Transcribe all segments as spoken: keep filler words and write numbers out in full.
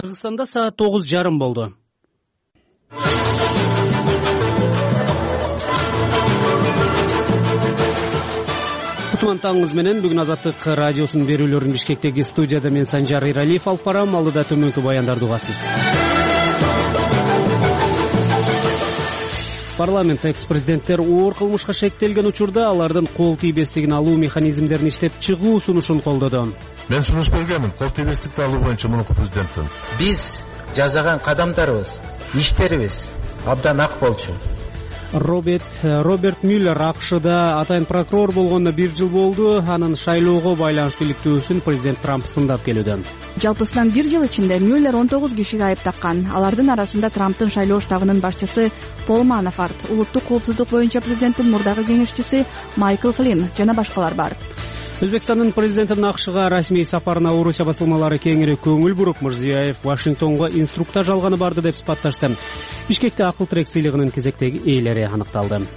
Кыргызстанда саат тогуз жарым болду. Кутман таңыңыз менен. Бүгүн Азаттык радиосунун берүүлөрүн Бишкектеги студияда мен Санжар Иралиев алып барам. Алдыда төмөнкү баяндарды угасыз. Парламент экс-президенттер оор кылмышка шектелген учурда алардын кол тийбестигин алуу механизмдерин иштеп чыгуу сунушун колдоду. Мен сунуш бергенмин, кол тийбестикти алуу боюнча мурунку президенттин. Биз жасаган кадамдарыбыз, иштерибиз абдан ак болчу. Роберт Роберт Мюллер АКШда атайын прокурор болгонуна бир жыл болду. Анын шайлоого байланыштуу иликтөөсүн президент Трамп сындап келүүдө. Жалпысынан бир жыл ичинде Мюллер он тогуз кишиге айып таккан. Алардын арасында Трамптын шайлоо штабынын башчысы Пол Манафорт, улуттук коопсуздук боюнча президенттин мурдагы кеңешчиси Майкл Флинн жана башкалар бар. Өзбекстандын президентинин АКШга расмий сапарына Орусия басылмалары кеңири көңүл буруп, Мирзиёев Вашингтонго инструктаж алганы барды деп сыпатташты. Бишкекте акыл тирек сыйлыгынын кезектеги ээлери аныкталды.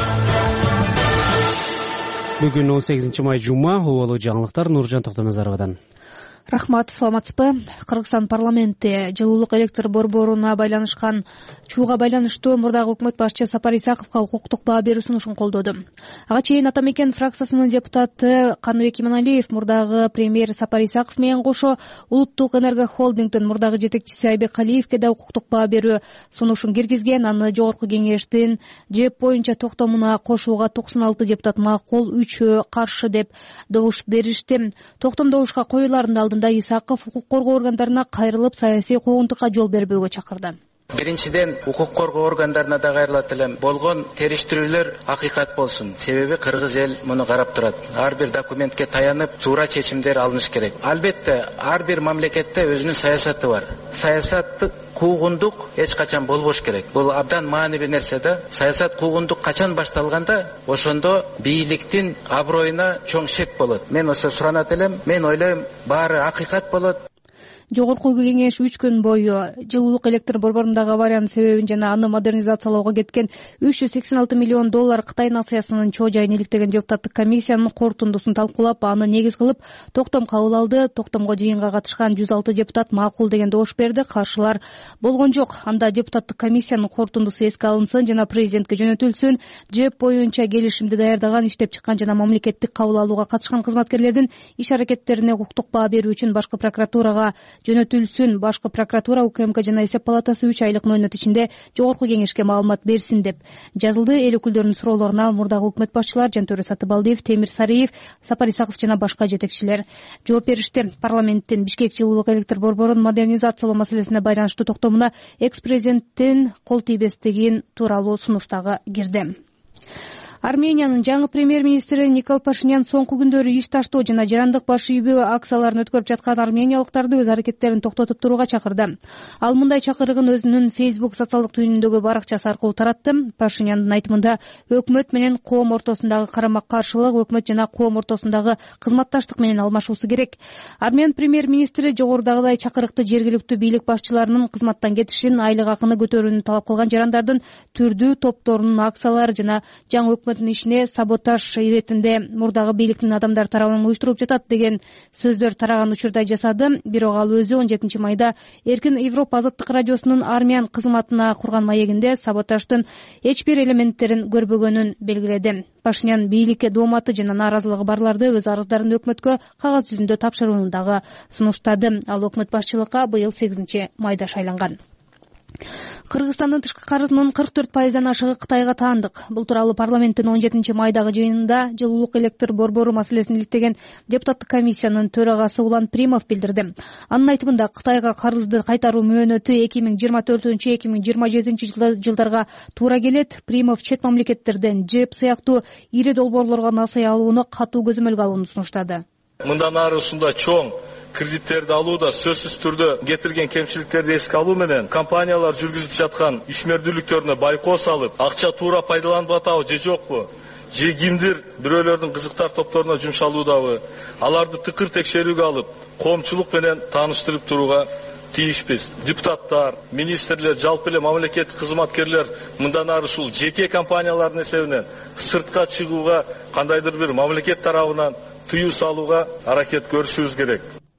Бүгүн он сегизинчи май жума. Убалуу жаңылыктар Нуржан Токтоназаровадан. Рахмат, саламатсызбы? Кыргызстан парламенти жылуулук электр борборуна байланышкан чууга байланыштуу мурдагы өкмөт башчы Сапар Исаковго укуктук баа берүү сунушун колдоду. Ага чейин Ата Мекен фракциясынын депутаты Каныбек Иманалиев мурдагы премьер Сапар Исаков менен кошо улуттук энергохолдингдин мурдагы жетекчиси Айбек Калиевке да укуктук баа берүү сунушун киргизген. Аны жогорку кеңештин жеп боюнча токтомуна кошууга токсон алты депутат макул, үчөө каршы деп добуш беришти. Токтом добушка коюларынын алдында Исаков укук коргоо органдарына кайрылып саясий куугунтукка жол бербөөгө чакырды. Биринчиден укук коргоо органдарына да кайрылат элем. Болгон териштирүүлөр акыйкат болсун. Себеби кыргыз эл муну карап турат. Ар бир документке таянып, туура чечимдер алыныш керек. Албетте, ар бир мамлекетте өзүнүн саясаты бар. Саясаттык куугундук эч качан болбош керек. Бул абдан маанилүү нерсе да. Саясат куугундук качан башталганда, ошондо бийликтин аброюна чоң шек болот. Мен ошо суранат элем. Мен ойлойм, баары акыйкат болот. Жогорку кеңеш үч күн бою жылуулук электр борборундагы авариянын себебин жана аны модернизациялоого кеткен үч жүз сексен алты миллион доллар Кытай нациясынын чоо жайын иликтеген депутаттык комиссиянын корутундусун талкуулап, аны негиз кылып токтом кабыл алды. Токтомго жыйынга катышкан жүз алты депутат макул деген добуш берди, каршылар болгон жок. Анда депутаттык комиссиянын корутундусу эске алынсын жана президентке жөнөтүлсүн. жеп боюнча келишимди даярдаган, иштеп чыккан жана мамлекеттик кабыл алууга катышкан кызматкерлердин иш аракеттерине укуктук баа берүү үчүн башкы прокуратурага жөнөтүлсүн. Башкы прокуратура УКМК жана эсеп палатасы үч айлык мөөнөт ичинде жогорку кеңешке маалымат берсин деп жазылды. Эл өкүлдөрүнүн суроолоруна мурдагы өкмөт башчылар Жантөре Сатыбалдиев, Темир Сариев, Сапар Исаков жана башка жетекчилер жооп беришти. Парламенттин Бишкек жылуулук электр борборун модернизациялоо маселесине байланыштуу токтомуна экс-президенттин кол тийбестигин тууралуу сунуш дагы кирди. Армениянын жаңы премьер-министри Никол Пашинян соңку күндөрү иш таштоо жана жарандык баш ийүү акцияларын өткөрүп жаткан армениялыктарды өз аракеттерин токтотуп турууга чакырды. Ал мындай чакырыгын өзүнүн Facebook социалдык түйүнүндөгү баракчасы аркылуу таратты. Пашиняндын айтымында өкмөт менен коом ортосундагы карама-каршылык, өкмөт жана коом ортосундагы кызматташтык менен алмашуусу керек. Армян премьер-министри жогорудагыдай чакырыкты жергиликтүү бийлик башчыларынын кызматтан кетишин, айлык акыны көтөрүүнү талап кылган жарандардын түрдүү топторунун акциялары жана жаңы өкмөт ишине саботаж иретинде мурдагы бийликтин адамдары тарабынан уюштурулуп жатат деген сөздөр тараган учурда жасады. Бирок ал өзү он жетинчи майда Эркин Европа азаттык радиосунун армян кызматына курган маегинде саботаждын эч бир элементтерин көрбөгөнүн белгиледи. Пашинян бийликке дооматы жана нааразылыгы барларды өз арыздарын өкмөткө кагаз жүзүндө тапшырууну дагы сунуштады. Ал өкмөт башчылыкка быйыл сегизинчи майда шайланган. Кыргызстандын тышкы карызынын кырк төрт пайыздан ашыгы Кытайга таандык. Бул тууралуу парламенттин он жетинчи майдагы жыйынында жылуулук электр борбору маселесин иликтеген депутаттык комиссиянын төрагасы Улан Примов билдирди. Анын айтымында Кытайга карызды кайтаруу мөөнөтү эки миң жыйырма төртүнчү эки миң жыйырма жетинчи жылдарга туура келет. Примов чет мамлекеттерден жеп сыяктуу ири долбоорлорго насый алууну катуу көзөмөлгө алууну сунуштады. Мындан ары ушундай чоң кредиттерди алууда сөзсүз түрдө кетирген кемчиликтерди эске алуу менен компаниялар жүргүзүп жаткан ишмердүүлүктөрүнө байкоо салып, акча туура пайдаланып атабы же жокпу, же кимдир бирөөлөрдүн кызыктар топторуна жумшалуудабы, аларды тыкыр текшерүүгө алып, коомчулук менен тааныштырып турууга тийишпиз. Депутаттар, министрлер, жалпы эле мамлекеттик кызматкерлер мындан ары ушул жеке компаниялардын эсебинен сыртка чыгууга кандайдыр бир мамлекет тарабынан тыюу салууга аракет көрүшүбүз керек.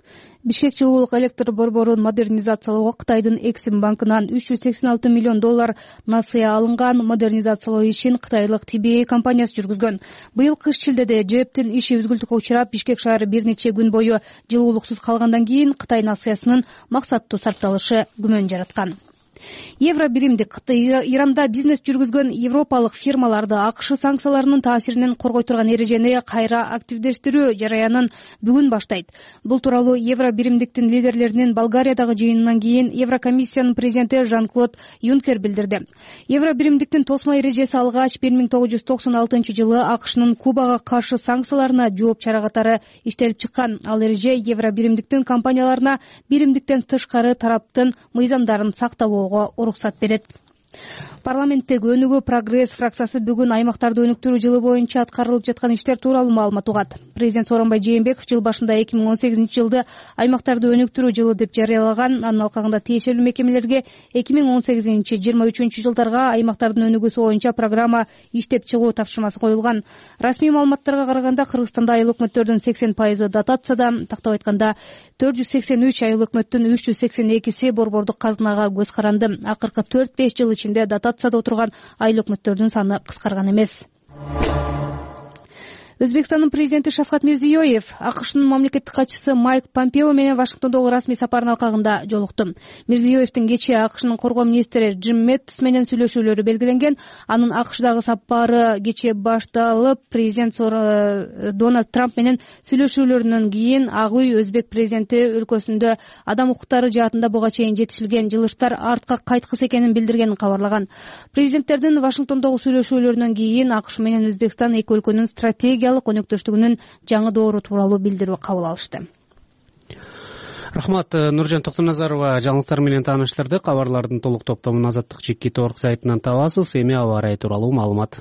Бишкек жылуулук электр борборун модернизациялоого Кытайдын Эксим банкынан үч жүз сексен алты миллион доллар насыя алынган. Модернизациялоо ишин кытайлык Ти Би Эй компаниясы жүргүзгөн. Быйыл кыш шилдеде ЖЭБтин иши үзгүлтүккө учурап, Бишкек шаары бир нече күн бою жылуулуксуз калгандан кийин Кытай насыясынын максаттуу сарпталышы күмөн жараткан. Евро биримдик Иранда бизнес жүргүзгөн европалык фирмаларды АКШ санкцияларынын таасиринен коргой турган эрежени кайра активдештирүү жараянын бүгүн баштайт. Бул тууралуу Евро биримдиктин лидерлеринин Болгариядагы жыйынынан кийин Еврокомиссиянын президенти Жан-Клод Юнкер билдирди. Евро биримдиктин тосмо эрежеси алгач бир миң тогуз жүз токсон алтынчы жылы АКШнын Кубага каршы санкцияларына жооп чара катары иштелип чыккан. Ал эреже Евро биримдиктин компанияларына биримдиктен тышкары тараптын мыйзамдарын сактабоого уруксат берет. Парламенттеги Өнүгүү Прогресс фракциясы бүгүн аймактарды өнүктүрүү жылы боюнча аткарылып жаткан иштер тууралуу маалымат угат. Президент Сооронбай Жээнбеков жыл башында эки миң он сегизинчи жылды аймактарды өнүктүрүү жылы деп жарыялаган. Анын алкагында тиешелүү мекемелерге эки миң он сегизинчи жыйырма үчүнчү жылдарга аймактардын өнүгүүсү боюнча программа иштеп чыгуу тапшырмасы коюлган. Расмий маалыматтарга караганда Кыргызстанда айыл өкмөттөрдүн сексен пайызы дотацияда, тактап айтканда төрт жүз сексен үч айыл өкмөттүн үч жүз сексен экиси борбордук казынага көз каранды. Акыркы төрт беш жыл ичинде дотацияда отурган айыл өкмөттөрдүн саны кыскарган эмес. Өзбекстандын президенти Шавкат Мирзиёев АКШнын мамлекеттик катчысы Майк Помпео менен Вашингтондогу расмий сапарынын алкагында жолукту. Мирзиёевдин кечээ АКШнын коргоо министри Джим Мэттис менен сүйлөшүүлөрү белгиленген. Анын АКШдагы сапары кечээ башталып, президент Дональд Трамп менен сүйлөшүүлөрүнөн кийин Ак үй өзбек президенти өлкөсүндө адам укуктары жаатында буга чейин жетишилген жылыштар артка кайткысы экенин билдиргенин кабарлаган. Президенттердин Вашингтондогу сүйлөшүүлөрүнөн кийин АКШ менен Өзбекстан эки өлкөнүн стратегия өнөктөштүгүнүн жаңы доору тууралуу билдирүү кабыл алышты. Рахмат. Нуржан Токтоназарова жаңылыктар менен тааныштырды. Кабарлардын толук топтомун Азаттык жеке торк сайтынан табасыз. Эми аба ырайы тууралуу маалымат.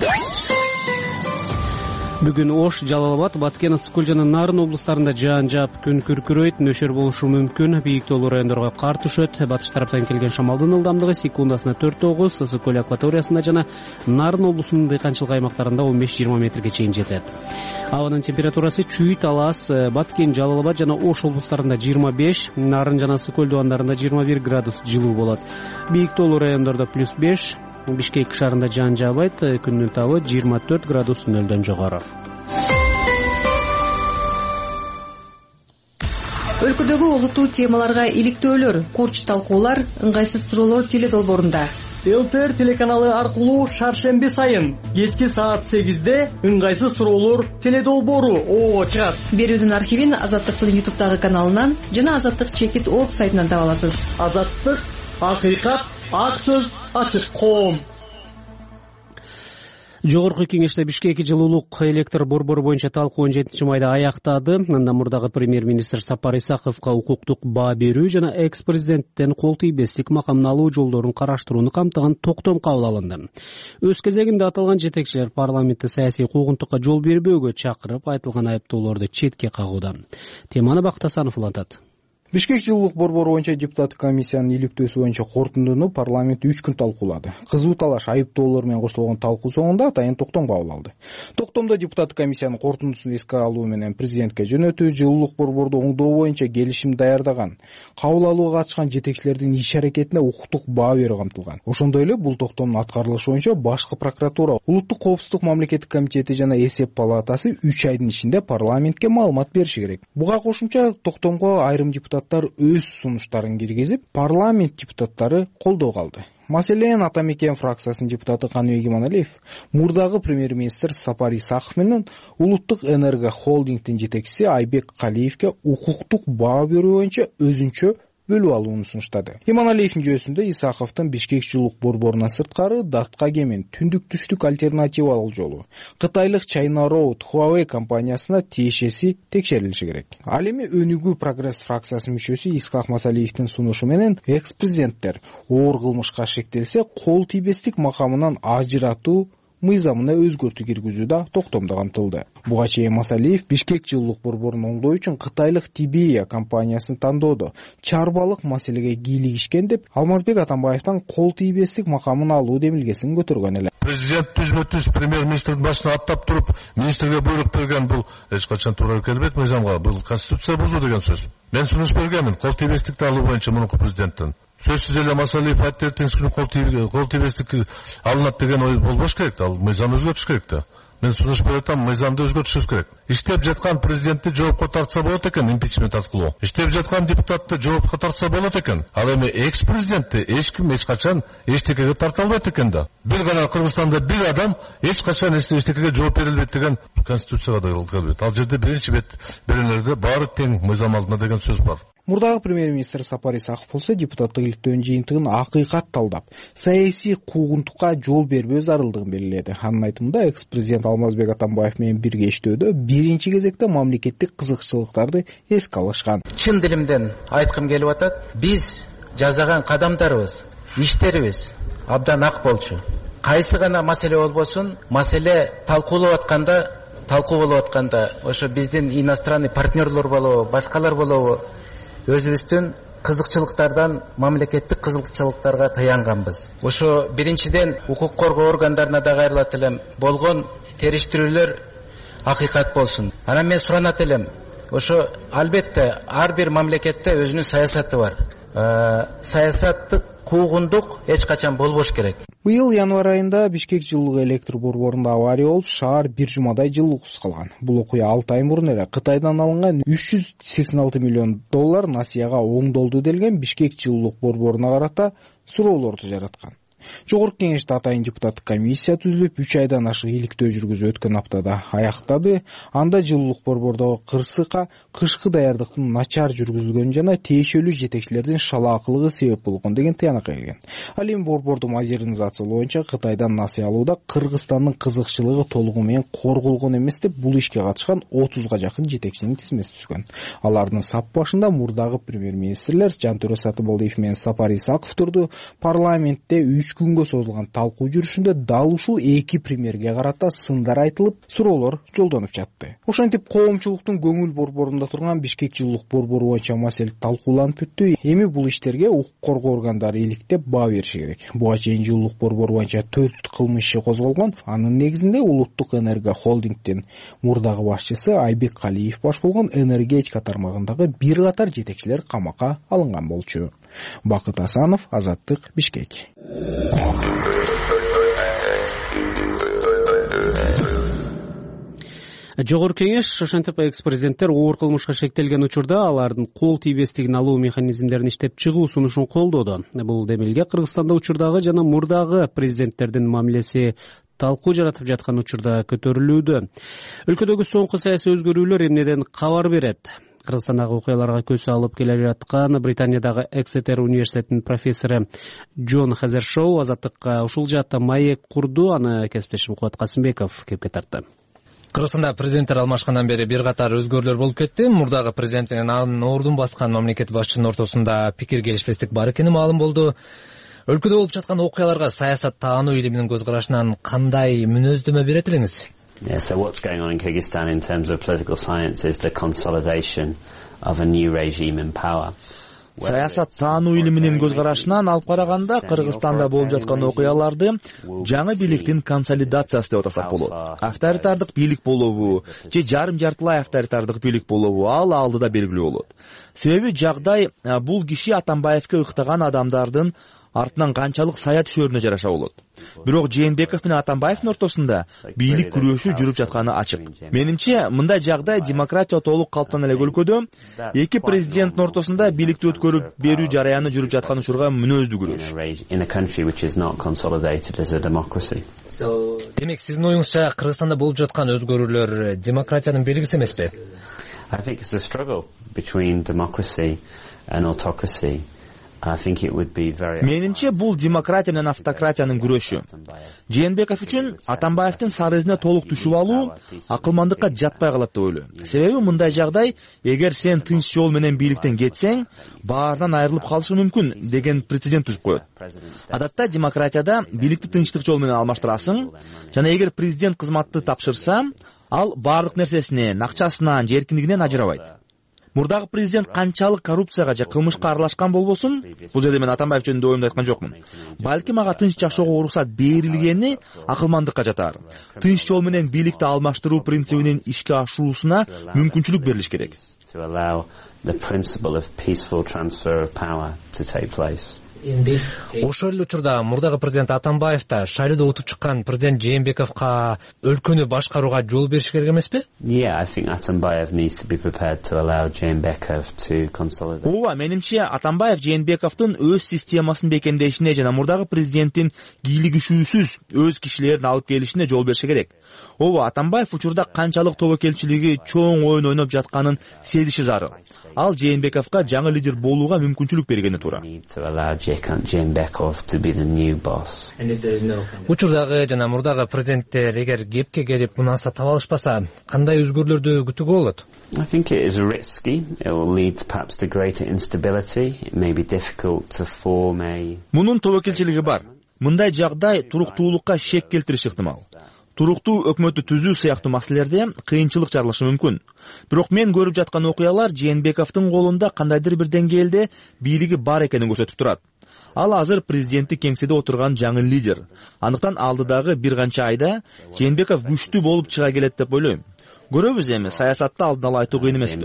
Бүгүн Ош, Жалал-Абад, Баткен, Ысык-Көл жана Нарын облустарында жаан жаап, күн күркүрөйт, нөшөр болушу мүмкүн. Бийик тоолуу райондорго кар түшөт. Батыш тараптан келген шамалдын ылдамдыгы секундасына төрт тогуз, Ысык-Көл акваториясында жана Нарын облусунун дыйканчылык аймактарында он беш жыйырма метрге чейин жетет. Абанын температурасы чүй, Талас, Баткен, Жалал-Абад жана Ош облустарында жыйырма беш, Нарын жана Ысык-Көл дубандарында жыйырма бир градус жылуу болот. Бийик тоолуу райондордо плюс беш, Бишкек шаарында жаан жаабайт, күндүн табы жыйырма төрт градус нөлдөн жогору. Өлкөдөгү олуттуу темаларга иликтөөлөр, курч талкуулар, ыңгайсыз суроолор теледолбоорунда. ЛТР телеканалы аркылуу шаршемби сайын кечки саат сегизде ыңгайсыз суроолор теледолбоору оо чыгат. Берүүдүн архивин Азаттыктын ютубтагы каналынан жана Азаттык чекит орг сайтынан таба аласыз. Азаттык, акыйкат, ак сөз, ачык коом. Жогорку кеңеште Бишкек жылуулук электр борбору боюнча талкуу он жетинчи майда аяктады. Андан мурдагы премьер-министр Сапар Исаковго укуктук баа берүү жана экс-президенттен кол тийбестик макамын алуу жолдорун караштырууну камтыган токтом кабыл алынды. Өз кезегинде аталган жетекчилер парламентте саясий куугунтукка жол бербөөгө чакырып, айтылган айыптоолорду четке кагууда. Теманы Бактасанов улантат. Бишкек жылуулук борбору боюнча депутаттык комиссиянын иликтөөсү боюнча корутундуну парламент үч күн талкуулады. Кызуу талаш айыптоолор менен коштолгон талкуу соңунда атайын токтом кабыл алды. Токтомдо депутаттык комиссиянын корутундусун эске алуу менен президентке жөнөтүү, жылуулук борборду оңдоо боюнча келишим даярдаган, кабыл алууга катышкан жетекчилердин иш-аракетине укуктук баа берүү камтылган. Ошондой эле бул токтомдун аткарылышы боюнча башкы прокуратура, Улуттук коопсуздук мамлекеттик комитети жана эсеп палатасы үч айдын ичинде парламентке маалымат бериши керек. Буга кошумча токтомго айрым депутат өз сунуштарын киргизип, парламент депутаттары колдоо калды. Маселен, Атамекен фракциясынын депутаты Каныбек Иманалиев мурдагы премьер-министр Сапар Исаков менен Улуттук энерго холдингдин жетекчиси Айбек Калиевке укуктук баа берүү боюнча өзүнчө бөлүү алууну сунуштады. Иманалиевдин жөөсүндө Исаковдун Бишкек жылуулук борборунан сырткары Датка Кемен түндүк-түштүк альтернативалык жолу Кытайлык China Road Huawei компаниясына тиешеси текшерилиши керек. Ал эми Өнүгүү Прогресс фракциясынын мүчөсү Исхак Масалиевдин сунушу менен экс-президенттер оор кылмышка шектелсе кол тийбестик макамынан ажыратуу мыйзамына өзгөртүү киргизүү да токтомдо камтылды. Буга чейин Масалиев Бишкек жылуулук борборун оңдоо үчүн кытайлык Тибия компаниясын тандоодо чарбалык маселеге кийлигишкен деп Алмазбек Атамбаевдин кол тийбестик макамын алуу демилгесин көтөргөн эле. Президент түзмө-түз премьер-министрдин башына аттап туруп, министрге буйрук берген бул эч качан туура келбейт мыйзамга. Бул конституция бузуу деген сөз. Мен сунуш бергенмин кол тийбестикти алуу боюнча мурунку президенттен. Сөзсүз эле Масалиев айтты, эртеңки күнү кол тийбестик алынат деген ой болбош керек да. Ал мыйзам өзгөртүш керек да. Мен сунуш беретам, мыйзамды өзгөртүшүбүз керек. Иштеп жаткан президентти жоопко тартса болот экен, импичмент аркылуу. Иштеп жаткан депутатты жоопко тартса болот экен. Ал эми экс-президентти эч ким эч качан эчтекеге тарта албайт экен да. Бир гана Кыргызстанда бир адам эч качан эчтекеге жооп берилбейт деген конституцияга да келбейт. Ал жерде биринчи бет берелерде баары тең мыйзам алдында деген сөз бар. Мурдагы премьер-министр Сапар Исаков болсо депутаттык иликтөөнүн жыйынтыгын акыйкат талдап, саясий куугунтукка жол бербөө зарылдыгын белгиледи. Анын айтымында экс-президент Алмазбек Атамбаев менен бирге иштөөдө биринчи кезекте мамлекеттик кызыкчылыктарды эске алышкан. Чын дилимден айткым келип атат, биз жасаган кадамдарыбыз, иштерибиз абдан ак болчу. Кайсы гана маселе болбосун, маселе талкуулап атканда, талкуу болуп атканда, ошо биздин иностранный партнерлор болобу, башкалар болобу, өзүбүздүн кызыкчылыктардан мамлекеттик кызыкчылыктарга таянганбыз. Ошо биринчиден укук коргоо органдарына да кайрылат элем, болгон териштирүүлөр акыйкат болсун. Анан мен суранат элем, ошо албетте ар бир мамлекетте өзүнүн саясаты бар. Саясаттык куугундук эч качан болбош керек. Быйыл январь айында Бишкек жылуулук электр борборунда авария болуп, шаар бир жумадай жылууксуз калган. Бул окуя алты ай мурун эле Кытайдан алынган үч жүз сексен алты миллион доллар насыяга оңдолду делген Бишкек жылуулук борборуна карата суроолорду жараткан. Жогорку кеңеште атайын депутаттык комиссия түзүлүп, үч айдан ашык иликтөө жүргүзүп өткөн аптада аяктады. Анда жылуулук борбордогу кырсыкка, кышкы даярдыктын начар жүргүзүлгөнү жана тиешелүү жетекчилердин шалаакылыгы себеп болгон деген тыянак келген. Ал эми борборду модернизациялоо боюнча Кытайдан насыя алууда Кыргызстандын кызыкчылыгы толугу менен корголгон эмес деп бул ишке катышкан отузга жакын жетекчинин тизмеси түзгөн. Алардын сап башында мурдагы премьер-министрлер Жантөре Сатыбалдиев менен Сапар Исаков турду. Парламентте үч күнгө созулган талкуу жүрүшүндө дал ушул эки премьерге карата сындар айтылып, суроолор жолдонуп жатты. Ошентип коомчулуктун көңүл борборунда турган Бишкек жылуулук борбору боюнча маселе талкууланып бүттү. Эми бул иштерге укук коргоо органдары иликтеп баа бериши керек. Буга чейин жылуулук борбору боюнча төрт кылмыш иши козголгон. Анын негизинде Улуттук энергия холдингдин мурдагы башчысы Айбек Калиев баш болгон энергетика тармагындагы бир катар жетекчилер камакка алынган болчу. Бакыт Асанов, Азаттык, Бишкек. Жогорку кеңеш ошентип экс-президенттер оор кылмышка шектелген учурда алардын кол тийбестигин алуу механизмдерин иштеп чыгуу сунушун колдоду. Бул демилге Кыргызстанда учурдагы жана мурдагы президенттердин мамилеси талкуу жаратып жаткан учурда көтөрүлүүдө. Өлкөдөгү соңку саясий өзгөрүүлөр эмнеден кабар берет? Кыргызстандагы окуяларга көз алып келе жаткан Британиядагы Эксетер университетинин профессору Джон Хазершоу Азаттыкка ушул жаатта маек курду. Аны кесиптешим Кубат Касымбеков кепке тартты. Кыргызстанда президенттер алмашкандан бери бир катар өзгөрүүлөр болуп кетти. Мурдагы президент менен анын ордун баскан мамлекет башчынын ортосунда пикир келишпестик бар экени маалым болду. Өлкөдө болуп жаткан окуяларга саясат таануу илиминин көз карашынан кандай мүнөздөмө берет элеңиз? Yeah, so what's going on in Kyrgyzstan in terms of political science is the consolidation of a new regime in power. Саясат таануу илиминин көз карашынан алып караганда Кыргызстанда болуп жаткан окуяларды жаңы бийликтин консолидациясы деп атасак болот. Авторитардык бийлик болобу же жарым жартылай авторитардык бийлик болобу ал алдыда белгилүү болот. Себеби жагдай бул киши Атамбаевке ыктаган адамдардын артынан канчалык сая түшөрүнө жараша болот. Бирок Жээнбеков менен Атамбаевдин ортосунда бийлик күрөшү жүрүп жатканы ачык. Менимче, мындай жагдай демократия толук калыптана элек өлкөдө эки президенттин ортосунда бийликти өткөрүп берүү жараяны жүрүп жаткан учурга мүнөздүү күрөш. Демек, сиздин оюңузча Кыргызстанда болуп жаткан өзгөрүүлөр демократиянын белгиси эмеспи? I think it's a struggle between democracy and autocracy. Менимче бул демократия менен автократиянын күрөшү. Жээнбеков үчүн Атамбаевдин сарызына толук түшүп алуу акылмандыкка жатпай калат деп ойлойм. Себеби мындай жагдай, эгер сен тынч жол менен бийликтен кетсең, баарынан айрылып калышы мүмкүн деген прецедент түзүп коет. Адатта демократияда бийликти тынчтык жол менен алмаштырасың жана эгер президент кызматты тапшырса, ал баардык нерсесинен, акчасынан, же эркиндигинен ажырабайт. Мурдагы президент канчалык коррупцияга же кылмышка аралашкан болбосун, бул жерде мен Атамбаев жөнүндө оюмду айткан жокмун. Балким ага тынч жашоого уруксат берилгени акылмандыкка жатар. Тынч жол менен бийликти алмаштыруу принцибинин ишке ашуусуна мүмкүнчүлүк берилиш керек. Ошол эле учурда мурдагы президент Атамбаев да шайлоодо утуп чыккан президент Жээнбековго өлкөнү башкарууга жол бериш керек эмеспи? Ооба, менимче Атамбаев Жээнбековдун өз системасын бекемдешине жана мурдагы президенттин кийлигишүүсүз өз кишилерин алып келишине жол бериши керек. Ооба, Атамбаев учурда канчалык тобокелчилиги чоң оюн ойноп жатканын сезиши зарыл. Ал Жээнбековго жаңы лидер болууга мүмкүнчүлүк бергени туура. Учурдагы жана мурдагы президенттер эгер кепке келип мунаса таба алышпаса, кандай өзгөрүүлөрдү күтүүгө болот? Мунун тобокелчилиги бар. Мындай жагдай туруктуулукка шек келтириши ыктымал. Туруктуу өкмөттү түзүү сыяктуу маселелерде кыйынчылык жаралышы мүмкүн. Бирок мен көрүп жаткан окуялар Жээнбековдун колунда кандайдыр бир деңгээлде бийлиги бар экенин көрсөтүп турат. Ал азыр президенттик кеңседе отурган жаңы лидер. Андыктан алдыдагы бир канча айда Жээнбеков күчтүү болуп чыга келет деп ойлойм. Көрөбүз эми, саясатта алдын ала айтуу кыйын эмеспи?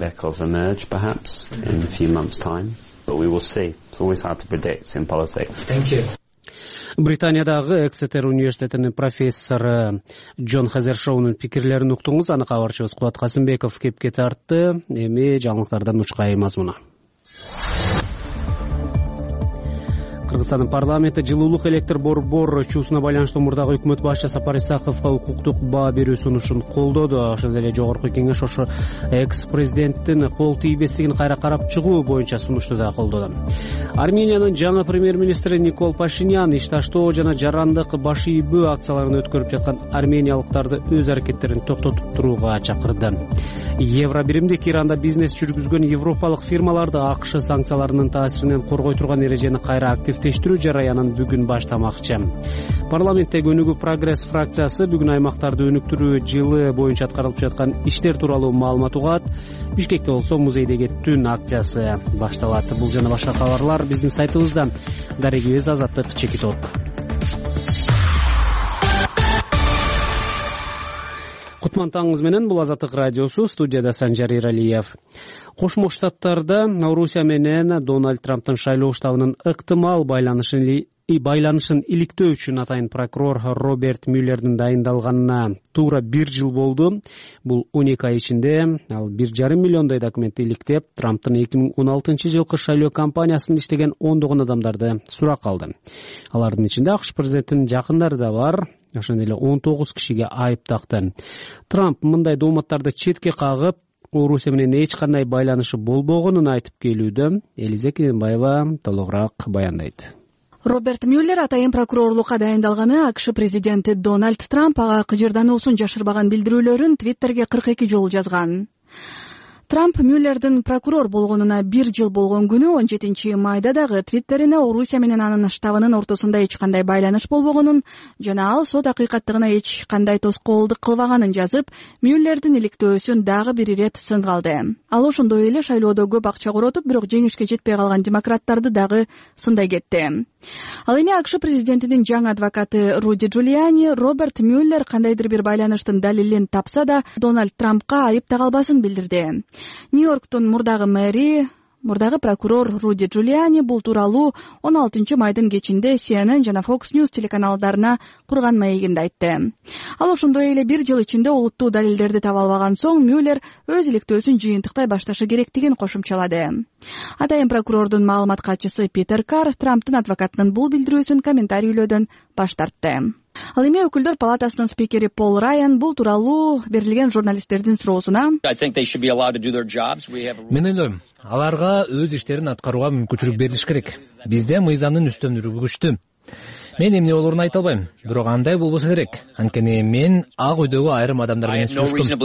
Британиядагы Эксетер университетинин профессору Джон Хазершоунун пикирлерин уктуңуз. Аны кабарчыбыз Кубат Касымбеков кепке тартты. Эми жаңылыктардан учкай мазмуна. Кыргызстандын парламенти жылуулук электр борбор чуусуна байланыштуу мурдагы өкмөт башчы Сапар Исаковго укуктук баа берүү сунушун колдоду. Ошол эле жогорку кеңеш ошо экс-президенттин кол тийбестигин кайра карап чыгуу боюнча сунушту да колдоду. Армениянын жаңы премьер-министри Никол Пашинян иш таштоо жана жарандык баш ийбөө акцияларын өткөрүп жаткан армениялыктарды өз аракеттерин токтотуп турууга чакырды. Евро биримдик Иранда бизнес жүргүзгөн европалык фирмаларды АКШ санкцияларынын таасиринен коргой турган эрежени кайра активдештирүү жараянын бүгүн баштамакчы. Парламентте Өнүгүү Прогресс фракциясы бүгүн аймактарды өнүктүрүү жылы боюнча аткарылып жаткан иштер тууралуу маалымат угат. Бишкекте болсо музейдеги түн акциясы башталат. Бул жана башка кабарлар биздин сайтыбызда. Дарегибиз Азаттык Чекиток. Кутман таңыңыз менен, бул Азаттык радиосу, студияда Санжар Иралиев. Кошмо Штаттарда Орусия менен Дональд Трамптын шайлоо штабынын ыктымал байланышын байланышын иликтөө үчүн атайын прокурор Роберт Мюллердин дайындалганына туура бир жыл болду. Бул он эки ай ичинде ал бир жарым миллиондой документти иликтеп, Трамптын эки миң он алтынчы жылкы шайлоо кампаниясында иштеген ондогон адамдарды суракка алды. Алардын ичинде АКШ президентинин жакындары да бар. Ошондой эле он тогуз кишиге айып такты. Трамп мындай дооматтарды четке кагып, Орусия менен эч кандай байланышы болбогонун айтып келүүдө. Элиза Кененбаева толугураак баяндайт. Роберт Мюллер атайын прокурорлукка дайындалганы АКШ президенти Дональд Трамп ага кыжырдануусун жашырбаган билдирүүлөрүн Твиттерге кырк эки жолу жазган. Трамп Мюллердин прокурор болгонуна бир жыл болгон күнү он жетинчи майда дагы Твиттерине Орусия менен анын штабынын ортосунда эч кандай байланыш болбогонун жана ал сот акыйкаттыгына эч кандай тоскоолдук кылбаганын жазып, Мюллердин иликтөөсүн дагы бир ирет сынга алды. Ал ошондой эле шайлоодо көп акча коротуп, бирок жеңишке жетпей калган демократтарды дагы сындай кетти. Ал эми АКШ президентинин жаңы адвокаты Руди Джулиани Роберт Мюллер кандайдыр бир байланыштын далилин тапса да Дональд Трампка айып тага албасын билдирди. Нью-Йорктун мурдагы мэри, мурдагы прокурор Руди Джулиани бул тууралуу он алтынчы майдын кечинде Си Эн Эн жана Fox News телеканалдарына курган маегинде айтты. Ал ошондой эле бир жыл ичинде олуттуу далилдерди таба албаган соң Мюллер өз иликтөөсүн жыйынтыктай башташы керектигин кошумчалады. Атайын прокурордун маалымат катчысы Питер Карр Трамптын адвокатынын бул билдирүүсүн комментарийлөөдөн баш тартты. Ал эми өкүлдөр палатасынын спикери Пол Райан бул тууралуу берилген журналисттердин суроосуна мен ойлойм, аларга өз иштерин аткарууга мүмкүнчүлүк берилиш керек. Бизде мыйзамдын үстөмдүүлүгү күчтүү. Мен эмне болоорун айта албайм, бирок андай болбосо керек. Анткени мен ак үйдөгү айрым адамдар менен сүйлөштүм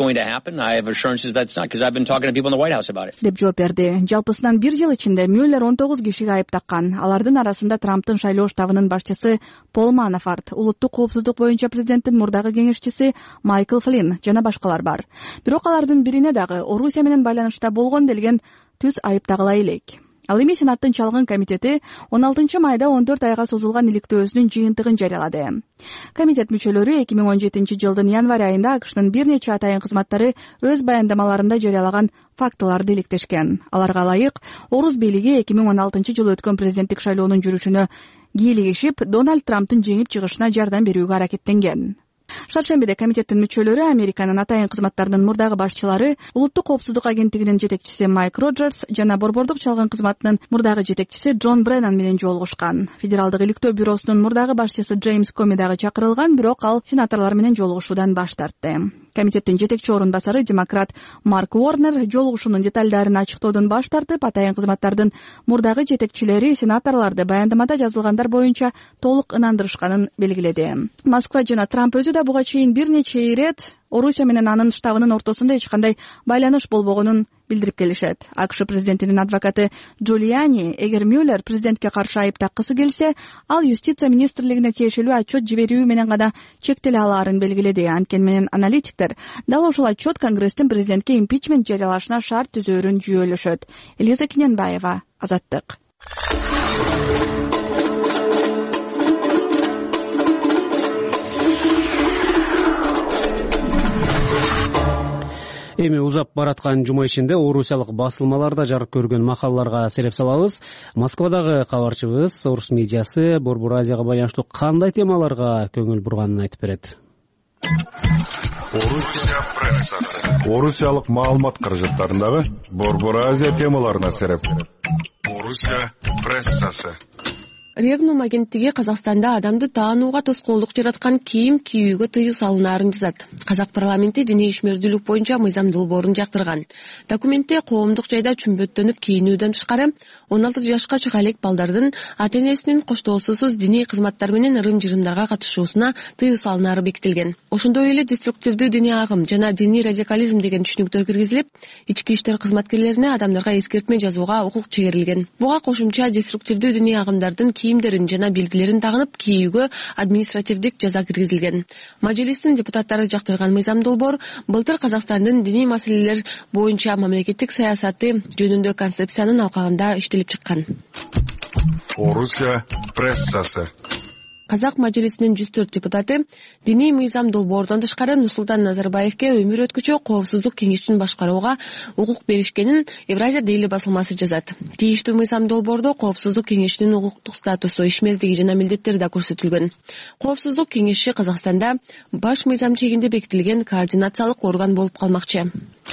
деп жооп берди. Жалпысынан бир жыл ичинде Мюллер он тогуз кишиге айып таккан. Алардын арасында Трамптын шайлоо штабынын башчысы Пол Манафарт, улуттук коопсуздук боюнча президенттин мурдагы кеңешчиси Майкл Флинн жана башкалар бар. Бирок алардын бирине дагы Орусия менен байланышта болгон делген түз айып тагыла элек. Ал эми Сенаттын чалгын комитети он алтынчы майда он төрт айга созулган иликтөөсүнүн жыйынтыгын жарыялады. Комитет мүчөлөрү эки миң он жетинчи жылдын январь айында АКШнын бир нече атайын кызматтары өз баяндамаларында жарыялаган фактыларды иликтешкен. Аларга ылайык Орус бийлиги эки миң он алтынчы жылы өткөн президенттик шайлоонун жүрүшүнө кийлигишип, Дональд Трамптын жеңип чыгышына жардам берүүгө аракеттенген. Шаршембиде комитеттин мүчөлөрү Американын атайын кызматтарынын мурдагы башчылары, улуттук коопсуздук агенттигинин жетекчиси Майк Роджерс жана борбордук чалгын кызматынын мурдагы жетекчиси Джон Бреннан менен жолугушкан. Федералдык иликтөө бюросунун мурдагы башчысы Джеймс Коми дагы чакырылган, бирок ал сенаторлор менен жолугушуудан баш тартты. Комитеттин жетекчи орун басары демократ Марк Уорнер жолугушуунун деталдарын ачыктоодон баш тартып, атайын кызматтардын мурдагы жетекчилери сенаторлорду баяндамада жазылгандар боюнча толук ынандырышканын белгиледи. Москва жана Трамп өзү да буга чейин бир нече ирет Орусия менен анын штабынын ортосунда эч кандай байланыш болбогонун билдирип келишет. АКШ президентинин адвокаты Джулиани, эгер Мюллер президентке каршы айып таккысы келсе, ал юстиция министрлигине тиешелүү отчет жиберүү менен гана чектеле алаарын белгиледи. Анткени менен аналитиктер дал ушул отчет Конгресстин президентке импичмент жарыялашына шарт түзөөрүн жүйөлөшөт. Элиза Киненбаева, Азаттык. Эми узап бараткан жума ичинде орусиялык басылмаларда жарык көргөн макалаларга сереп салабыз. Москвадагы кабарчыбыз Орус медиасы Борбор Азияга байланыштуу кандай темаларга көңүл бурганын айтып берет. Орусия прессасы. Орусиялык маалымат каражаттарындагы Борбор Азия темаларына сереп. Орусия прессасы. Регнум агенттиги Казакстанда адамды таанууга тоскоолдук жараткан кийим кийүүгө тыюу салынаарын жазат. Казак парламенти диний ишмердүүлүк боюнча мыйзам долбоорун жактырган. Документте коомдук жайда чүмбөттөнүп кийинүүдөн тышкары он алты жашка чыга элек балдардын ата-энесинин коштоосусуз диний кызматтар менен ырым-жырымдарга катышуусуна тыюу салынаары бекитилген. Ошондой эле деструктивдүү диний агым жана диний радикализм деген түшүнүктөр киргизилип, ички иштер кызматкерлерине адамдарга эскертме жазууга укук чегерилген. Буга кошумча деструктивдүү диний агымдардын кийимдерин жана белгилерин тагынып кийүүгө административдик жаза киргизилген. Мажилистин депутаттары жактырган мыйзам долбоор былтыр Казакстандын диний маселелер боюнча мамлекеттик саясаты жөнүндө концепциянын алкагында иштелип чыккан. Орусия прессасы. Казак мажилисинин жүз төрт депутаты диний мыйзам долбоордон тышкары Нурсултан Назарбаевке өмүр өткүчө коопсуздук кеңешин башкарууга укук беришкенин Евразия Дейли басылмасы жазат. Тийиштүү мыйзам долбоордо коопсуздук кеңешинин укуктук статусу, ишмердиги жана милдеттери да көрсөтүлгөн. Коопсуздук кеңеши Казакстанда баш мыйзам чегинде бекитилген координациялык орган болуп калмакчы.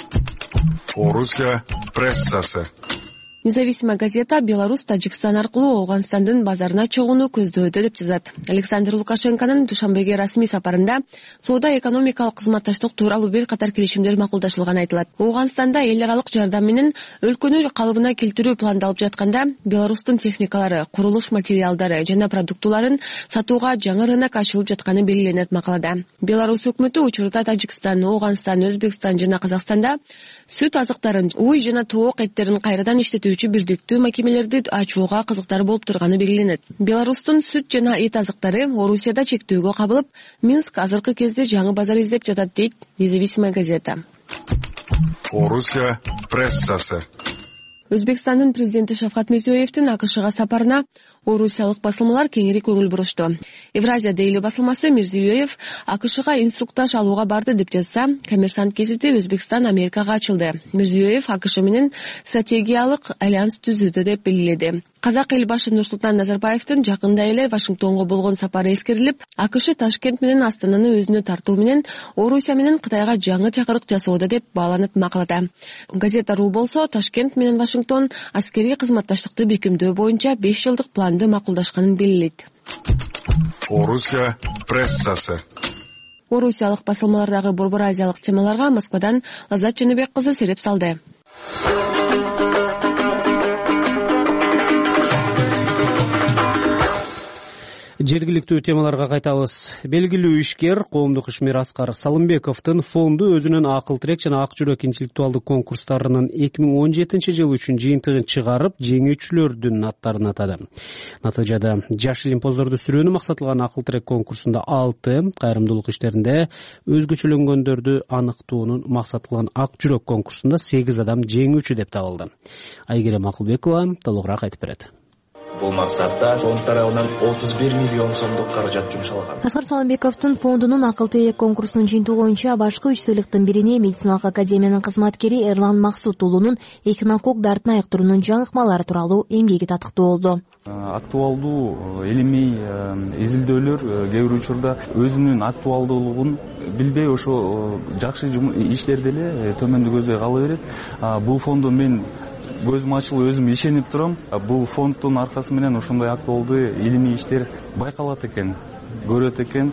Орусия прессасы. Независимая газета Беларусь Тажикстан аркылуу Ауганстандын базарына чыгууну көздөөдө деп жазат. Александр Лукашенконун Душанбеге расмий сапарында соода-экономикалык кызматташтык тууралуу бир катар келишимдер макулдашылганы айтылат. Ауганстанда эл аралык жардам менен өлкөнү калыбына келтирүү пландалып жатканда Беларустун техникалары, курулуш материалдары жана продуктуларын сатууга жаңы рынок ачылып жатканы белгиленет макалада. Беларусь өкмөтү учурда Тажикстан, Ауганстан, Өзбекстан жана Казакстанда сүт азыктарын, уй жана тоок эттерин кайрадан иштетүү бирдиктүү макемелерди ачууга кызыктар болуп турганы белгиленет. Беларустун сүт жана эт азыктары Орусияда чектөөгө кабылып, Минск азыркы кезде жаңы базар издеп жатат дейт Независимая газета. Орусия прессасы. Өзбекстандын президенти Шавкат Мирзиёевдин АКШга сапарына орусиялык басылмалар кеңири көңүл бурушту. Евразия Дейли басылмасы Мирзиёев АКШга инструктаж алууга барды деп жазса, Коммерсант гезити Өзбекстан Америкага ачылды. Мирзиёев АКШ менен стратегиялык альянс түзүүдө деп белгиледи. Казак эл башы Нурсултан Назарбаевдин жакында эле Вашингтонго болгон сапары эскерилип, АКШ Ташкент менен Астананы өзүнө тартуу менен Орусия менен Кытайга жаңы чакырык жасоодо деп бааланат макалада. Газета Ру болсо Ташкент менен Вашингтон аскерий кызматташтыкты бекемдөө боюнча беш жылдык планды макулдашканын белгилейт. Орусия прессасы. Орусиялык басылмалардагы Борбор Азиялык темаларга Москвадан Лазат Жаныбек кызы сереп салды. Жергиликтүү темаларга кайтабыз. Белгилүү ишкер, коомдук ишмер Аскар Салымбековдун фонду өзүнүн акыл тирек жана ак жүрөк интеллектуалдык конкурстарынын эки миң он жетинчи жыл үчүн жыйынтыгын чыгарып, жеңүүчүлөрдүн аттарын атады. Натыйжада жаш илимпоздорду сүрөөнү максатылган акыл тирек конкурсунда алты, кайрымдуулук иштеринде өзгөчөлөнгөндөрдү аныктоонун максатылган ак жүрөк конкурсунда сегиз адам жеңүүчү деп табылды. Айгерим Акылбекова толугураак айтып берет. Бул максатта фонд тарабынан отуз бир миллион сомдук каражат жумшалган. Аскар Салымбековдун фондунун акыл тирек конкурсунун жыйынтыгы боюнча башкы үч сыйлыктын бирине медициналык академиянын кызматкери Эрлан Максут уулунун эхинокок дартын айыктыруунун жаңыкмалары тууралуу эмгеги татыктуу болду. Актуалдуу илимий изилдөөлөр кээ бир учурда өзүнүн актуалдуулугун билбей ошо жакшы иштерди эле төмөндү көздөй кала берет. Бул фондду мен көзүм ачылып өзүм ишенип турам. Бул фонддун аркасы менен ошондой актуалдуу илимий иштер байкалат экен, көрөт экен.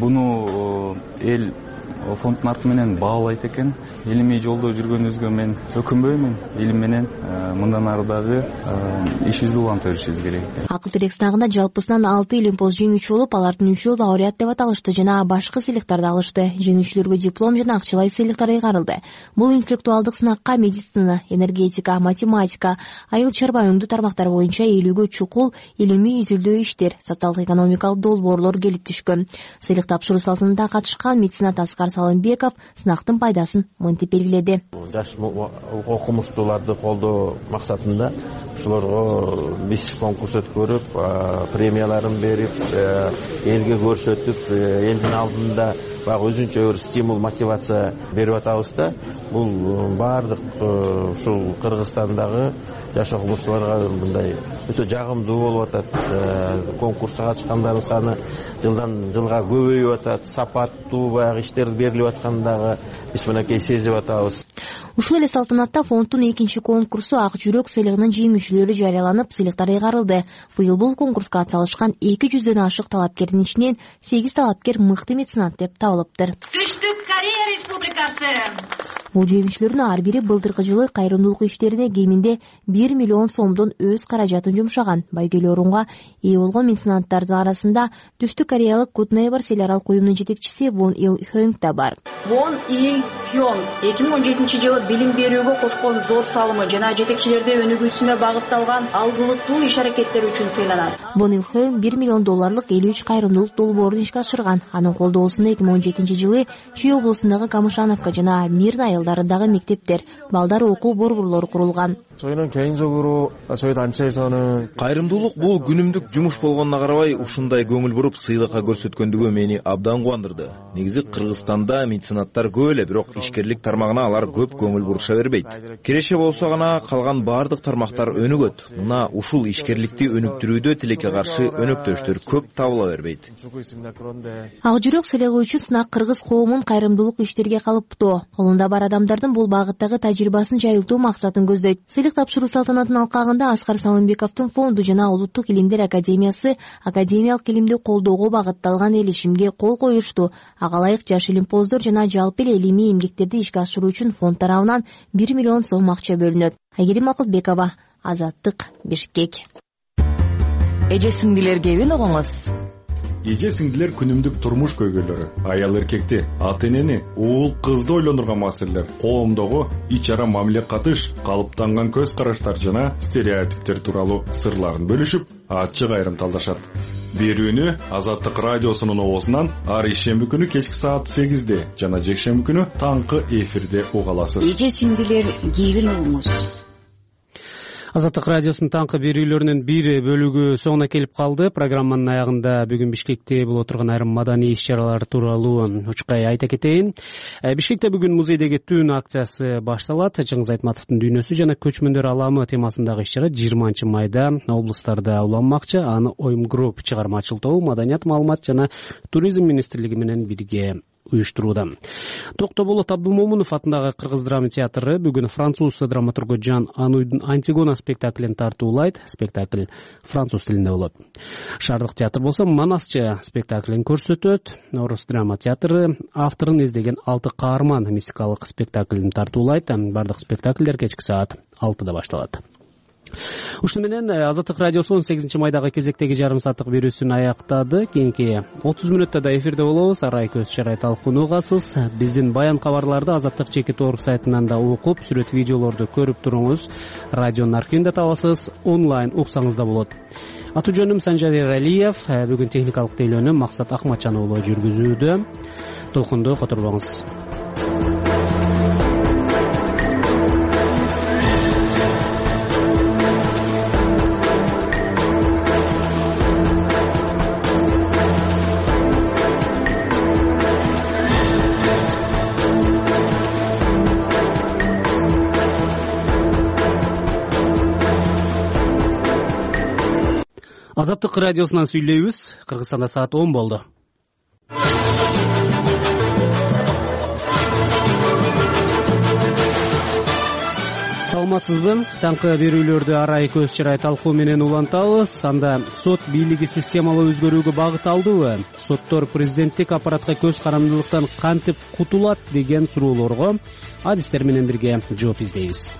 Буну эл фонддун арты менен баалайт экен. Илимий жолдо жүргөнүбүзгө мен өкүнбөймүн. Илим менен мындан ары дагы ишибизди уланта беришибиз керек. Акыл тирек сынагында жалпысынан алты илимпоз жеңүүчү болуп, алардын үчөө лауреат деп аталышты жана башкы сыйлыктарды алышты. Жеңүүчүлөргө диплом жана акчалай сыйлыктар ыйгарылды. Бул интеллектуалдык сынакка медицина, энергетика, математика, айыл чарба өңдүү тармактары боюнча элүүгө чукул илимий изилдөө иштер, социалдык экономикалык долбоорлор келип түшкөн. Сыйлык тапшыруу салтында катышкан меценат Аскар Салымбеков сынактын пайдасын мынтип белгиледи. Жаш окумуштууларды колдоо максатында ушуларга биз конкурс өткөрүп, премияларын берип, элге көрсөтүп, элдин алдында багы өзүнчө бир стимул, мотивация берип атабыз да. Бул баардык ушул Кыргызстандагы жаш окумуштууларга мындай өтө жагымдуу болуп атат. Конкурска катышкандардын саны жылдан жылга көбөйүп атат. Сапаттуу баягы иштер берилип аткандагы биз мынакей сезип атабыз. Ушул эле салтанатта фонддун экинчи конкурсу ак жүрөк сыйлыгынын жеңүүчүлөрү жарыяланып, сыйлыктар ыйгарылды. Быйыл бул конкурска атсалышкан эки жүздөн ашык талапкердин ичинен сегиз талапкер мыкты меценат деп табылыптыр. Түштүк Корея Республикасы. Бул жеңүүчүлөрдүн ар бири былтыркы жылы кайрымдуулук иштерине кеминде бир миллион сомдон өз каражатын жумшаган. Байгелүү орунга ээ болгон меценаттардын арасында Түштүк Кореялык Good Neighbors эл аралык уюмунун жетекчиси Вон Ил Хёнг да бар. Вон Ил Хёнг эки миң он жетинчи жылы билим берүүгө кошкон зор салымы жана жетекчилерди өнүгүүсүнө багытталган алгылыктуу иш-аракеттери үчүн сыйланат. Вон Ил Хёнг бир миллион долларлык элүү үч кайрымдуулук долбоорун ишке ашырган. Анын колдоосунда эки миң он жетинчи жылы Чүй облусундагы Камышановка жана Мирна айылдарындагы мектептер, балдар окуу борборлору курулган. Кайрымдуулук бул күнүмдүк жумуш болгонуна карабай, ушундай көңүл буруп сыйлыкка көрсөткөндүгү мени абдан кубандырды. Негизи Кыргызстанда меценаттар көп эле, бирок ишкерлик тармагына алар көп көңүл буруша бербейт. Кереше болсо гана калган баардык тармактар өнүгөт. Мына ушул ишкерликти өнүктүрүүдө тилекке каршы өнөктөштөр көп табыла бербейт. Ак жүрөк сыйлыгы үчүн сынак кыргыз коомун кайрымдуулук иштерге калыптуу. Колунда бар адамдардын бул багыттагы тажрыйбасын жайылтуу максатын көздөйт. Сыйлык тапшыруу салтанатынын алкагында Аскар Салымбековдун фонду жана Улуттук илимдер академиясы академиялык илимди колдоого багытталган келишимге кол коюшту. Ага ылайык жаш илимпоздор жана жалпы эле илимий эмгектерди ишке ашыруу үчүн фонд тарабынан бир миллион сом акча бөлүнөт. Айгерим Акылбекова, Азаттык, Бишкек. Эже сиңдилер кебин угуңуз. Эже сиңдилер күнүмдүк турмуш көйгөйлөрү, аял эркекти, ата энени, уул кызды ойлондурган маселелер, коомдогу ич ара мамиле катыш, калыптанган көз караштар жана стереотиптер тууралуу сырларын бөлүшүп, ачык айрым талдашат. Берүүнү Азаттык радиосунун оозунан ар ишемби күнү кечки саат сегизде жана жекшемби күнү таңкы эфирде уга аласыз. Эже сиңдилер кебин угуңуз. Азаттык радиосунун таңкы берүүлөрүнүн бир бөлүгү соңуна келип калды. Программанын аягында бүгүн Бишкекте болуп отурган айрым маданий иш-чаралар тууралуу учкай айта кетейин. Бишкекте бүгүн музейдеги түн акциясы башталат. Чыңгыз Айтматовдун дүйнөсү жана көчмөндөр аламы темасындагы иш-чара жыйырманчы майда облустарда уланмакчы. Аны Ойм Групп чыгармачыл тобу Маданият, маалымат жана туризм министрлиги менен бирге уюштурууда. Токтоболот Абдулмомунов атындагы Кыргыз драма театры бүгүн француз драматургу Жан Ануйдун Антигона спектаклин тартуулайт. Спектакль француз тилинде болот. Шаардык театр болсо Манасчы спектаклин көрсөтөт. Орус драма театры авторун издеген алты каарман мистикалык спектаклин тартуулайт. Бардык спектакльдер кечки саат алтыда башталат. Ушуну менен Азаттык радиосу он сегизинчи майдагы кезектеги жарым сааттык берүүсүн аяктады. Кийинки отуз мүнөттө да эфирде болобуз. Арай көз чарай талкуугасыз. Биздин баян кабарларды Азаттык чекит орг сайтынан да окуп, сүрөт видеолорду көрүп туруңуз. Радионун архивинде табасыз, онлайн уксаңыз да болот. Аты жөнүм Санжар Эралиев. Бүгүн техникалык тейлөөнү Максат Акматжан уулу жүргүзүүдө. Толкунду которбоңуз. Азаттык радиосунан сүйлөйбүз. Кыргызстанда саат он болду. Саламатсызбы? Таңкы берүүлөрдү арай көз чарай талкуу менен улантабыз. Анда сот бийлиги системалуу өзгөрүүгө багыт алдыбы? Соттор президенттик аппаратка көз карандылыктан кантип кутулат деген суроолорго адистер менен бирге жооп издейбиз.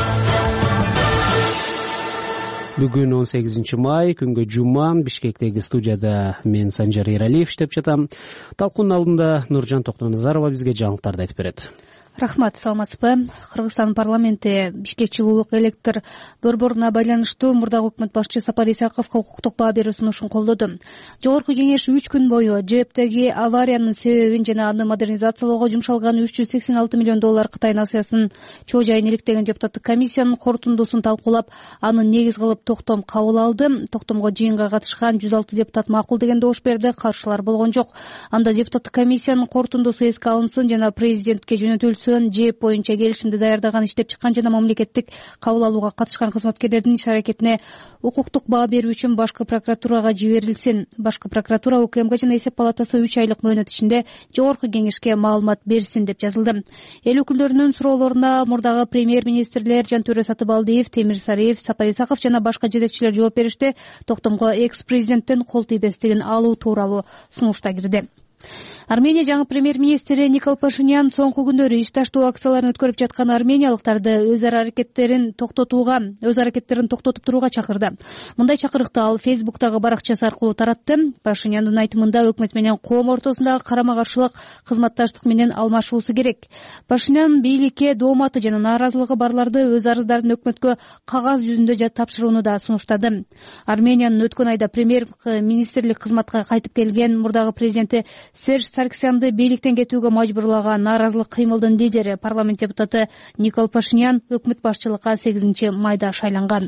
Бүгүн он сегизинчи май, күнгө жума, Бишкектеги студияда мен Санжар Эралиев иштеп жатам. Талкуунун алдында Нуржан Токтоназарова бизге жаңылыктарды айтып берет. Рахмат, саламатсызбы? Кыргызстан парламенти Бишкек жылуулук электр борборуна байланыштуу мурдагы өкмөт башчы Сапар Исаковго укуктук баа берүү сунушун колдоду. Жогорку кеңеш үч күн бою ЖЭПтеги авариянын себебин жана аны модернизациялоого жумшалган үч жүз сексен алты миллион доллар Кытай насыясын чоо жайын иликтеген депутаттык комиссиянын корутундусун талкуулап, аны негиз кылып токтом кабыл алды. Токтомго жыйынга катышкан жүз алты депутат макул деген добуш берди, каршылар болгон жок. Анда депутаттык комиссиянын корутундусу эске алынсын жана президентке жөнөтүлсүн. ЖЭП боюнча келишимди даярдаган, иштеп чыккан жана мамлекеттик кабыл алууга катышкан кызматкерлердин иш аракетине укуктук баа берүү үчүн башкы прокуратурага жиберилсин. Башкы прокуратура УКМК жана эсеп палатасы үч айлык мөөнөт ичинде жогорку кеңешке маалымат берсин деп жазылды. Эл өкүлдөрүнүн суроолоруна мурдагы премьер-министрлер Жантөре Сатыбалдиев, Темир Сариев, Сапар Исаков жана башка жетекчилер жооп беришти. Токтомго экс-президенттин кол тийбестигин алуу тууралуу сунушта кирди. Армения жаңы премьер-министри Никол Пашинян соңку күндөрү иш таштоо акцияларын өткөрүп жаткан армениялыктарды өз аракеттерин токтотууга, өз аракеттерин токтотуп турууга чакырды. Мындай чакырыкты ал Фейсбуктагы баракчасы аркылуу таратты. Пашиняндын айтымында өкмөт менен коом ортосундагы карама-каршылык кызматташтык менен алмашуусу керек. Пашинян бийликке дооматы жана нааразылыгы барларды өз арыздарын өкмөткө кагаз жүзүндө тапшырууну да сунуштады. Армениянын өткөн айда премьер-министрлик кызматка кайтып келген мурдагы президенти Серж Сарксянды бийликтен кетүүгө мажбурлаган нааразылык кыймылдын лидери парламент депутаты Никол Пашинян өкмөт башчылыкка сегизинчи майда шайланган.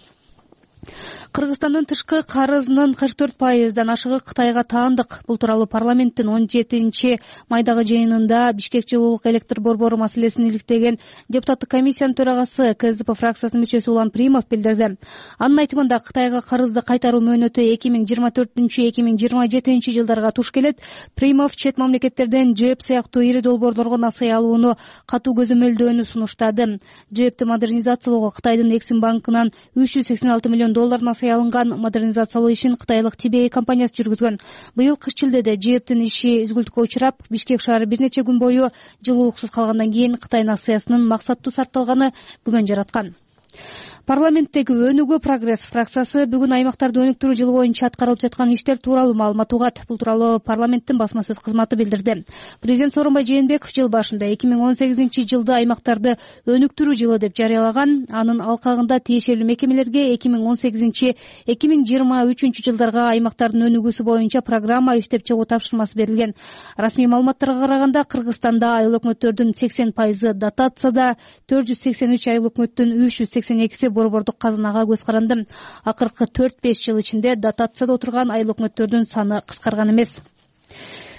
Кыргызстандын тышкы карызынын кырк төрт пайыздан ашыгы Кытайга таандык. Бул тууралуу парламенттин он жетинчи майдагы жыйынында Бишкек жылуулук электр борбору маселесин иликтеген депутаттык комиссиянын төрагасы КСДП фракциясынын мүчөсү Улан Примов билдирди. Анын айтымында Кытайга карызды кайтаруу мөөнөтү эки миң жыйырма төртүнчү эки миң жыйырма жетинчи жылдарга туш келет. Примов чет мамлекеттерден ЖЭП сыяктуу ири долбоорлорго насыя алууну катуу көзөмөлдөөнү сунуштады. ЖЭПти модернизациялоого Кытайдын Эксим банкынан үч жүз сексен алты миллион доллар насыя алынган. Модернизациялоо ишин кытайлык Тибей компаниясы жүргүзгөн. Быйыл кыш шилдеде ЖЭПтин иши үзгүлтүккө учурап, Бишкек шаары бир нече күн бою жылуулуксуз калгандан кийин Кытай насыясынын максаттуу сарпталганы күмөн жараткан. Парламенттеги Өнүгүү Прогресс фракциясы бүгүн аймактарды өнүктүрүү жылы боюнча аткарылып жаткан иштер тууралуу маалымат угат. Бул тууралуу парламенттин басма сөз кызматы билдирди. Президент Сооронбай Жээнбеков жыл башында эки миң он сегизинчи жылды аймактарды өнүктүрүү жылы деп жарыялаган. Анын алкагында тиешелүү мекемелерге эки миң он сегизинчи эки миң жыйырма үчүнчү жылдарга аймактардын өнүгүүсү боюнча программа иштеп чыгуу тапшырмасы берилген. Расмий маалыматтарга караганда Кыргызстанда айыл өкмөттөрдүн сексен пайызы дотацияда, төрт жүз сексен үч айыл өкмөттүн үч жүз сексен экиси борбордук казынага көз каранды. Акыркы төрт беш жыл ичинде дотацияда отурган айыл өкмөттөрдүн саны кыскарган эмес.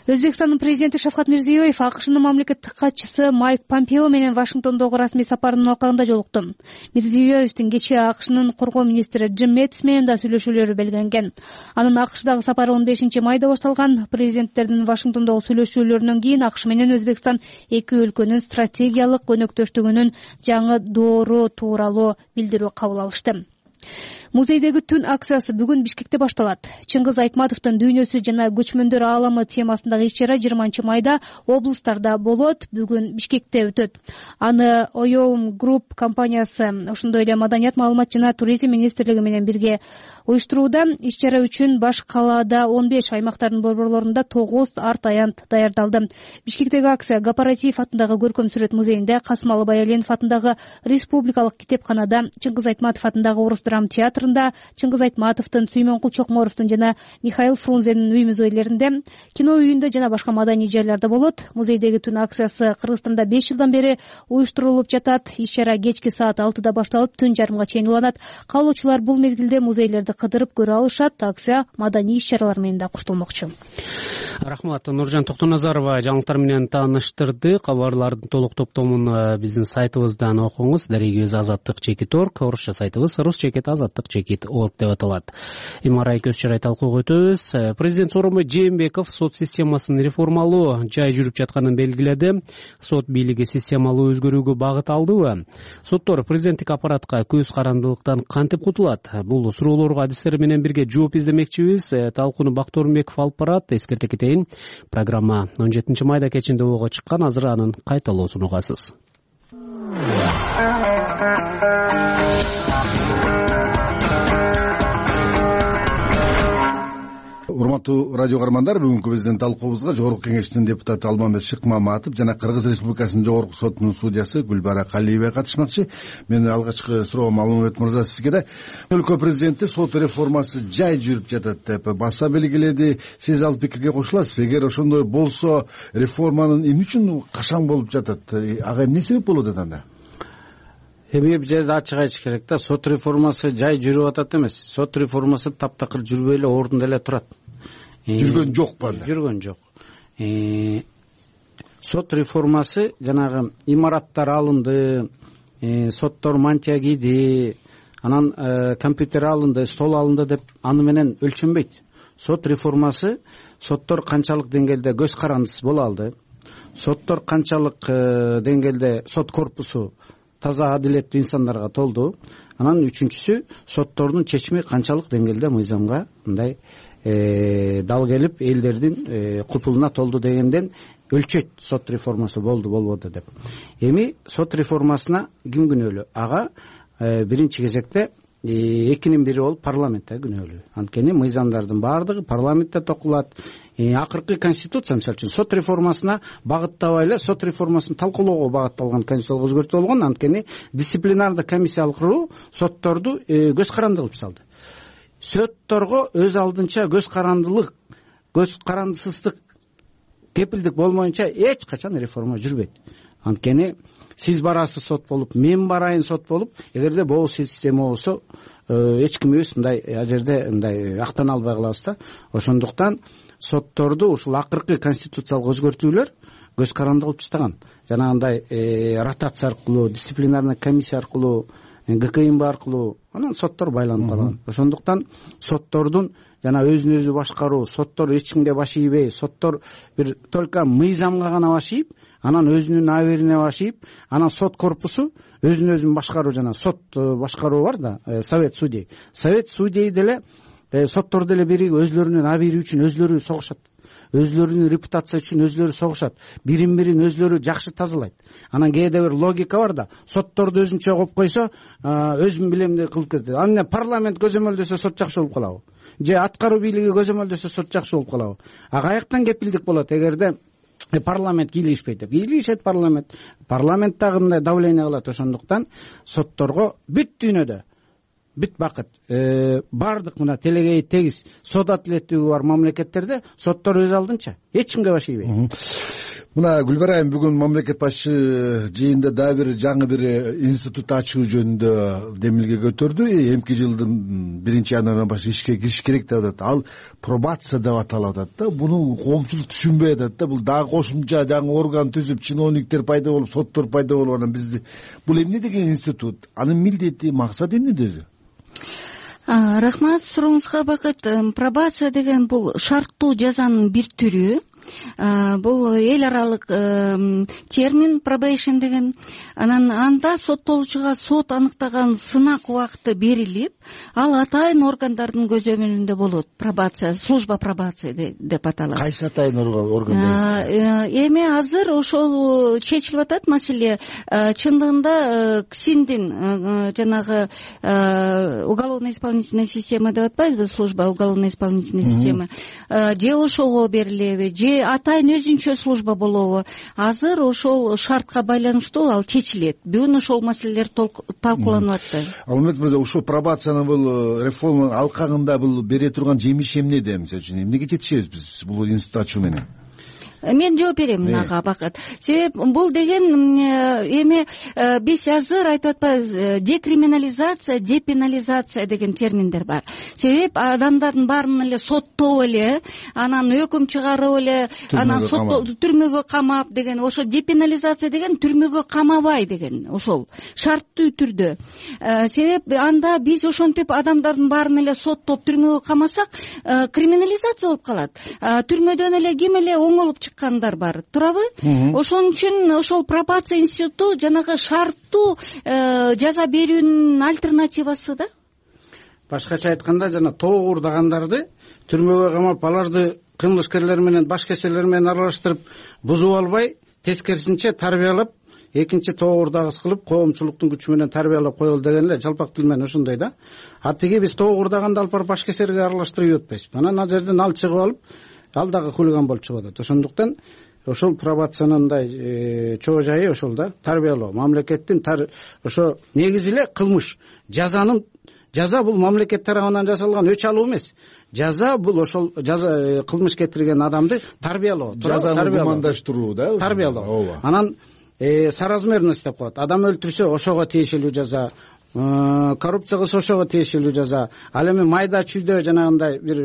Өзбекстандын президенти Шавкат Мирзиёев АКШнын мамлекеттик катчысы Майк Помпео менен Вашингтондогу расмий сапарынын алкагында жолукту. Мирзиёевдин кечээ АКШнын коргоо министри Джим Мэттис менен да сүйлөшүүлөрү белгиленген. Анын АКШдагы сапары он бешинчи майда башталган. Президенттердин Вашингтондогу сүйлөшүүлөрүнөн кийин АКШ менен Өзбекстан эки өлкөнүн стратегиялык өнөктөштүгүнүн жаңы доору тууралуу билдирүү кабыл алышты. Музейдеги түн акциясы бүгүн Бишкекте башталат. Чыңгыз Айтматовдун дүйнөсү жана көчмөндөр ааламы темасындагы иш-чара жыйырманчы майда облустарда болот. Бүгүн Бишкекте өтөт. Аны Оёум Групп компаниясы, ошондой эле Маданият, маалымат жана туризм министрлиги менен бирге уюштурууда. Иш-чара үчүн баш калаада он беш, аймактардын борборлорунда тогуз арт аянт даярдалды. Бишкектеги акция Гапаратиев атындагы көркөм сүрөт музейинде, Касым Алыбай Аленов атындагы Республикалык китепканада, Чыңгыз Айтматов атындагы Орус драма театрында, Чыңгыз Айтматовдун, Сүймөнкул Чокморовдун жана Михаил Фрунзенин үй музейлеринде, кино үйүндө жана башка маданий жайларда болот. Музейдеги түн акциясы Кыргызстанда беш жылдан бери уюштурулуп жатат. Иш-чара кечки саат алтыда башталып, түн жарымга чейин уланат. Каалоочулар бул мезгилде музейлерди кыдырып көрө алышат. Акция маданий иш-чаралар менен да куштулмокчу. Рахмат. Нуржан Токтоназарова жаңылыктар менен тааныштырды. Кабарлардын толук топтомун биздин сайтыбыздан окуңуз. Дарегибиз азаттык чекит орг, орусча сайтыбыз рус чекит азаттык чекит орг деп аталат. Имарай көз чарай талкууга өтөбүз. Президент Сооронбай Жээнбеков сот системасын реформалоо жай жүрүп жатканын белгиледи. Сот бийлиги системалуу өзгөрүүгө багыт алдыбы? Соттор президенттик аппаратка көз карандылыктан кантип кутулат? Бул суроолорго адистер менен бирге жооп издемекчибиз. Талкууну Бактоорунбеков алып барат. Эскерте кетейин. Программа он жетинчи майда кечинде ого чыккан. Азыр анын кайталоосун угасыз. Урматтуу радио каармандар, бүгүнкү биздин талкуубузга Жогорку Кеңештин депутаты Алмамбет Шыкмаматов жана Кыргыз Республикасынын Жогорку сотунун судьясы Гүлбара Калиева катышмакчы. Менин алгачкы суроом Алмамбет мырза сизге да. Өлкө президенти сот реформасы жай жүрүп жатат деп баса белгиледи. Сиз ал пикирге кошуласызбы? Эгер ошондой болсо, реформанын эмне үчүн качан болуп жатат? Ага эмне себеп болот анда? Эми бул жерде ачык айтыш керек да, сот реформасы жай жүрүп атат эмес. Сот реформасы таптакыр жүрбөй эле ордунда эле турат. Жүргөн жок ба? Жүргөн жок. Сот реформасы жанагы имараттар алынды, соттор мантия кийди, анан компьютер алынды, стол алынды деп аны менен өлчөнбөйт. Сот реформасы соттор канчалык деңгээлде көз карандысыз боло алды, соттор канчалык деңгээлде сот корпусу таза адилеттүү инсандарга толду, анан үчүнчүсү соттордун чечими канчалык деңгээлде мыйзамга мындай дал келип элдердин купулуна толду дегенден өлчөйт сот реформасы болду болбоду деп. Эми сот реформасына ким күнөөлүү? Ага биринчи кезекте экинин бири болуп парламентте күнөөлүү. Анткени мыйзамдардын баардыгы парламентте токулат. Акыркы конституция мисалы үчүн сот реформасына багыттабай эле сот реформасын талкуулоого багытталган конституциялык өзгөртүү болгон. Анткени дисциплинардык комиссия куруу сотторду көз каранды кылып салды. Сотторго өз алдынча көз карандылык, көз карандысыздык, кепилдик болмоюнча эч качан реформа жүрбөйт. Анткени сиз барасыз сот болуп, мен барайын сот болуп, эгерде бул система болсо эч кимибиз мындай а жерде мындай актана албай калабыз да. Ошондуктан сотторду ушул акыркы конституциялык өзгөртүүлөр көз каранды кылып таштаган. Жанагындай ротация аркылуу, дисциплинарный комиссия аркылуу, ГКМБ аркылуу анан соттор байланып калган. Ошондуктан соттордун жана өзүн өзү башкаруу, соттор эч кимге баш ийбей, соттор бир только мыйзамга гана баш ийип, анан өзүнүн аберине баш ийип, анан сот корпусу өзүн өзүн башкаруу жана сот башкаруу бар да, совет судей. Совет судей деле соттор деле бири өзлөрүнүн абийри үчүн өзлөрү согушат. Өзлөрүнүн репутация үчүн өзлөрү согушат. Бирин бирин өзлөрү жакшы тазалайт. Анан кээде бир логика бар да, сотторду өзүнчө коюп койсо, өзүм билем деп кылып кетет. Анан парламент көзөмөлдөсө сот жакшы болуп калабы? Же аткаруу бийлиги көзөмөлдөсө сот жакшы болуп калабы? А каяктан кепилдик болот эгерде парламент кийлигишпейт деп? Кийлигишет парламент. Парламент дагы мындай давление кылат. Ошондуктан сотторго бүт дүйнөдө бүт бакыт баардык мына телегей тегиз сот адилеттүүлүгү бар мамлекеттерде соттор өз алдынча эч кимге баш ийбейт. мына Гүлбара айым, бүгүн мамлекет башчы жыйында дагы бир жаңы бир институт ачуу жөнүндө демилге көтөрдү. Эмки жылдын биринчи январынан баштап ишке кириш керек деп атат. Ал пробация деп аталып атат да. Буну коомчулук түшүнбөй атат да. Бул дагы кошумча жаңы орган түзүп, чиновниктер пайда болуп, соттор пайда болуп, анан бизди бул эмне деген институт? Анын милдети, максаты эмнеде өзү? Рахмат, сурооңузга бакыт. Пробация деген бул шарттуу жазанын бир түрү. Бул эл аралык термин probation деген. Анан анда соттолуучуга сот аныктаган сынак убакыты берилип, ал атайын органдардын көзөмөлүндө болот. Пробация, служба пробации деп аталат. Кайсы атайын орган? Эми азыр ошол чечилип атат маселе. Чындыгында КСИНдин жанагы уголовно исполнительная система деп атпайбызбы, служба уголовно исполнительная система, же ошого берилеби, же атайын өзүнчө служба болобу? Азыр ошол шартка байланыштуу ал чечилет. Бүгүн ошол маселелер талкууланып атты. Алмет мырза, ушул пробацияны бул реформа алкагында бул бере турган жемиши эмнеде? Мисалы үчүн эмнеге жетишебиз биз бул институт ачуу менен? Мен жооп берем мынага, Бакыт. Себеп бул деген эми биз азыр айтып атпайбыз, декриминализация, депенализация деген терминдер бар. Себеп адамдардын баарын эле соттоп эле, анан өкүм чыгарып эле, анан түрмөгө камап деген, ошо депенализация деген түрмөгө камабай деген, ошол шарттуу түрдө. Себеп анда биз ошентип адамдардын баарын эле соттоп түрмөгө камасак, криминализация болуп калат. Түрмөдөн эле ким эле оңолуп кандар бар, туурабы? Ошон үчүн ошол пробация институту жанагы шарттуу жаза берүүнүн альтернативасы да. Башкача айтканда, жана тоо уурдагандарды түрмөгө камап, аларды кылмышкерлер менен, баш кесерлер менен аралаштырып бузуп албай, тескерисинче тарбиялап, экинчи тоо уурдагыс кылып, коомчулуктун күчү менен тарбиялап коелу деген эле жалпак тил менен ошондой да. Атиги биз тоо уурдаганда алып барып баш кесерге аралаштырып атпайбызбы? Анан ал жерден ал чыгып алып, ал дагы хулиган болуп чыгып атат. Ошондуктан ошол пробациянын мындай чоо жайы ошол да, тарбиялоо. Мамлекеттин ошо негизи эле кылмыш. Жазанын жаза бул мамлекет тарабынан жасалган өч алуу эмес. Жаза бул ошол жаза кылмыш кетирген адамды тарбиялоо, жазаны гумандаштыруу да, тарбиялоо. Анан соразмерность деп коет. Адам өлтүрсө ошого тиешелүү жаза, коррупция кылса ошого тиешелүү жаза. Ал эми майда чүйдө жанагындай бир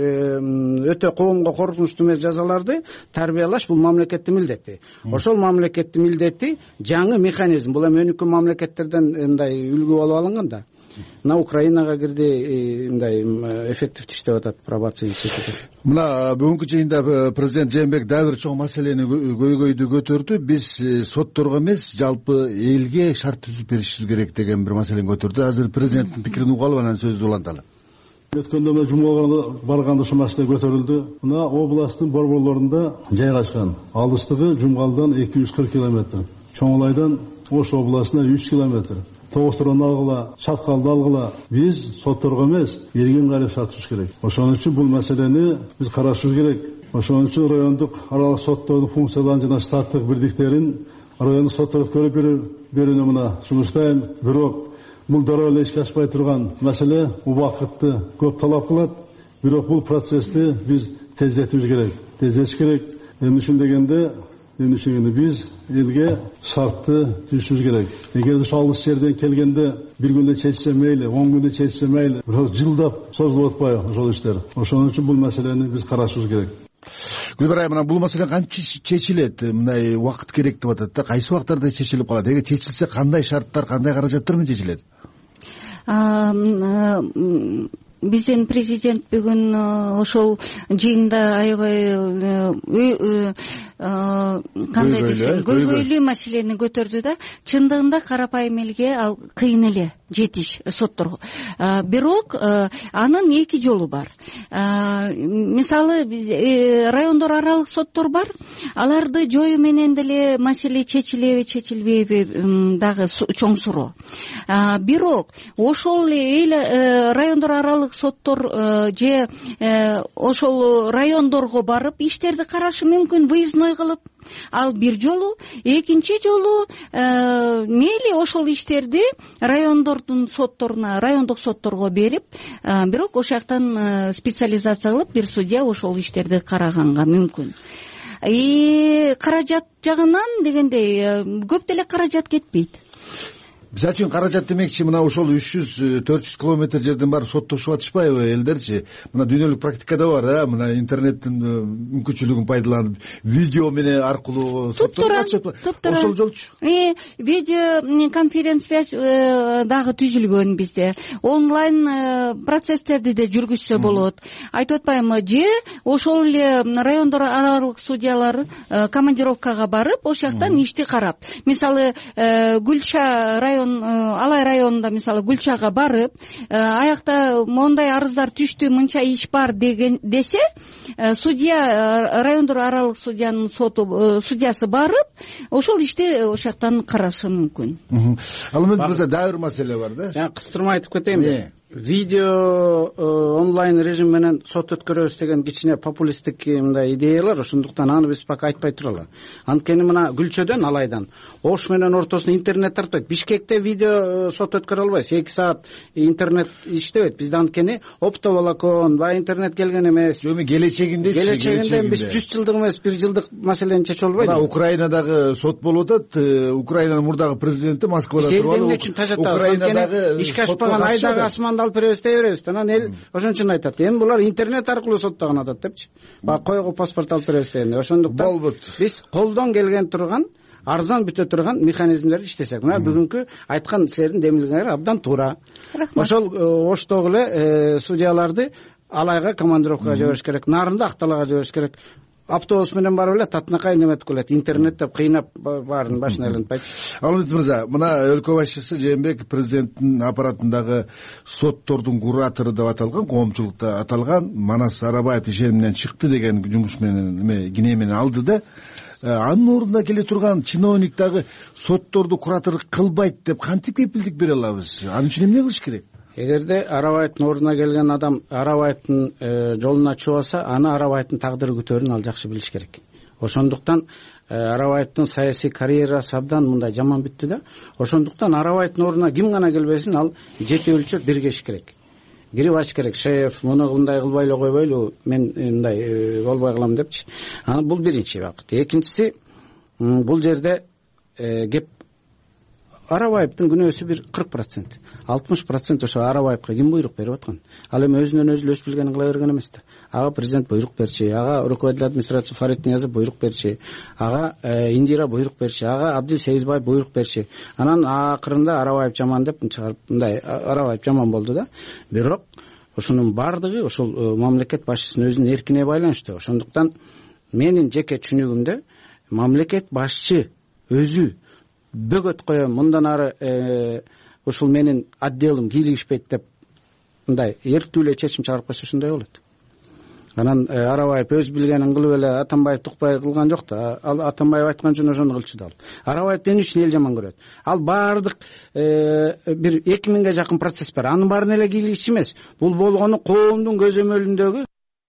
өтө коомго коркунучтуу эмес жазаларды тарбиялаш бул мамлекеттин милдети. Ошол мамлекеттин милдети жаңы механизм. Бул эми өнүккөн мамлекеттерден мындай үлгү болуп алынган да. Мына Украинага кирди, мындай эффективдүү иштеп атат пробация институту. Мына бүгүнкү жыйында президент Жээнбеков дагы бир чоң маселени көйгөйдү көтөрдү. Биз сотторго эмес, жалпы элге шарт түзүп беришибиз керек деген бир маселени көтөрдү. Азыр президенттин пикирин угалы, анан сөздү уланталы. Өткөндө мына жумгаларга барганда ушул маселе көтөрүлдү. Мына областтын борборлорунда жайгашкан. Алыстыгы Жумгалдан эки жүз кырк километр, Чоңулайдан Ош областына үч километр. Тоғыстырын алғыла, шатқалды алғыла, біз сотторго эмес, элге ыңгайлап шарт түзүш керек. Ошон үчүн бул маселени биз карашыбыз керек. Ошон үчүн райондук аралык соттордун функцияларын жана штаттык бирдиктерин райондук сотторго көрүп берүүнү мына сунуштайм. Бирок бул дароо эле ишке ашпай турган маселе убакытты көп талап кылат. Бирок бул процессти биз тездетүүбүз керек. Тездетиш керек. Эмне үчүн дегенде, эмне үчүн дегенде биз элге шартты түзүшүбүз керек. Эгер ошол алыс жерден келгенде бир күндө чечсе мейли, он күндө чечсе мейли, бирок жылдап созулуп атпайбы ошол иштер. Ошон үчүн бул маселени биз карашыбыз керек. Гүлбара айым, бул маселе кантип чечилет? Мындай убакыт керек деп атат да. Кайсы убактарда чечилип калат? Эгер чечилсе, кандай шарттар, кандай каражаттар менен чечилет? Биздин президент бүгүн ошол жыйында аябай кандай десем, көйгөйлүү маселени көтөрдү да. Чындыгында карапайым элге ал кыйын эле жетиш сотторго. Бирок анын эки жолу бар. Мисалы райондор аралык соттор бар. Аларды жоюу менен деле маселе чечилеби, чечилбейби дагы чоң суроо. Бирок ошол эл райондор аралык соттор же ошол райондорго барып иштерди карашы мүмкүн, выездной кылып. Ал бир жолу, экинчи жолу мейли ошол иштерди райондордун сотторуна, райондук сотторго берип, бирок ошол жактан специализация кылып бир судья ошол иштерди караганга мүмкүн. и каражат жагынан дегендей көп деле каражат кетпейт. Мисалы үчүн каражат демекчи мына ошол үч жүз төрт жүз километр жерден барып соттошуп атышпайбы элдерчи? Мына дүйнөлүк практикада бар, э мына интернеттин мүмкүнчүлүгүн пайдаланып видео менен аркылуу сотторго катышат. Ошол жолчу. Э видео конференц связь дагы түзүлгөн бизде. Онлайн процесстерди да жүргүзсө болот. Айтып атпаймынбы, же ошол эле райондор аралык судьялар командировкага барып, ошол жактан ишти карап. Мисалы Гүлша район Алай районунда мисалы Гүлчага барып, аякта мондай арыздар түштү, мынча иш бар деген десе, судья райондор аралык судьянын соту судьясы барып, ошол ишти ошол жактан карашы мүмкүн. Ал эми бизде дагы бир маселе бар да. Жана кыстырма айтып кетейинби? Видео онлайн режим менен сот өткөрөбүз деген кичине популисттик мындай идеялар, ошондуктан аны биз пока айтпай туралы. Анткени мына Гүлчөдөн, Алайдан Ош менен ортосуна интернет тартпайт. Бишкекте видео сот өткөрө албайсыз, эки саат интернет иштебейт. Бизде анткени оптоволокон, баягы интернет келген эмес. Эми келечегинде келечегинде биз жүз жылдык эмес, бир жылдык маселени чечип албайбыз. Мына Украинадагы сот болуп атат. Украинанын мурдагы президенти Москвада туруп алып, эмне үчүн тажатабыз? Анткени ишке ашпаган айдагы асманды алып беребиз, беребиз. Анан эл ошон үчүн айтат. Эми булар интернет аркылуу соттогон атат депчи. Баягы койго паспорт алып беребиз дегенде. Ошондуктан биз колдон келген турган арзан бүтө турган механизмдерди иштесек. Мына бүгүнкү айткан силердин демилгеңер абдан туура. Ошол Оштогу эле судьяларды Алайга командировкага жибериш керек, Нарында Акталага жибериш керек. Автобус менен барып эле татынакай неметип келет, интернет деп кыйнап баарын башына айлантпайчы. Алмат мырза, мына өлкө башчысы Жээнбеков президенттин аппаратындагы соттордун куратору деп аталган, коомчулукта аталган Манас Арабаев ишениминен чыкты деген жумуш менен эме кине менен алды да. Анын ордуна келе турган чиновник дагы сотторду куратор кылбайт деп кантип кепилдик бере алабыз? Ал үчүн эмне кылыш керек? Эгерде Арабаевдин ордуна келген адам Арабаевдин жолуна чубаса, аны Арабаевдин тагдыры күтөрүн ал жакшы билиш керек. Ошондуктан Арабаевдин саясий карьерасы абдан мындай жаман бүттү да. Ошондуктан Арабаевдин ордуна ким гана келбесин, ал жети өлчөп бир кеш керек. Кирип ач керек. Шеф, муну мындай кылбай эле койбойлу, мен мындай болбой калам депчи. Аны бул биринчи багыт. Экинчиси, бул жерде кеп Арабаевдин күнөөсү бир кырк процент. алтымыш процент ошо Арабаевга ким буйрук берип аткан? Ал эми өзүнөн өзү өз билгенин кыла берген эмес да. Ага президент буйрук берчи, ага руководитель администрации Фарид Ниязов буйрук берчи, ага Индира буйрук берчи, ага Абдил Сейизбаев буйрук берчи. Анан акырында Арабаев жаман деп чыгарып, мындай Арабаев жаман болду да. Бирок ошонун бардыгы ошол мамлекет башчысынын өзүнүн эркине байланыштуу. Ошондуктан менин жеке түшүнүгүмдө мамлекет башчы өзү бөгөт коем, мындан ары ушул менин отделим кийлигишпейт деп мындай эрктүү эле чечим чыгарып койсо ушундай болот. Анан Арабаев өз билгенин кылып эле Атамбаев тукпай кылган жок да. Ал Атамбаев айткан үчүн ошону кылчу да. Арабаев эмне үчүн эл жаман көрөт? Ал баардык бир эки миңге жакын процесс бар. Анын баарын эле кийлигичи эмес. Бул болгону коомдун көзөмөлүндөгү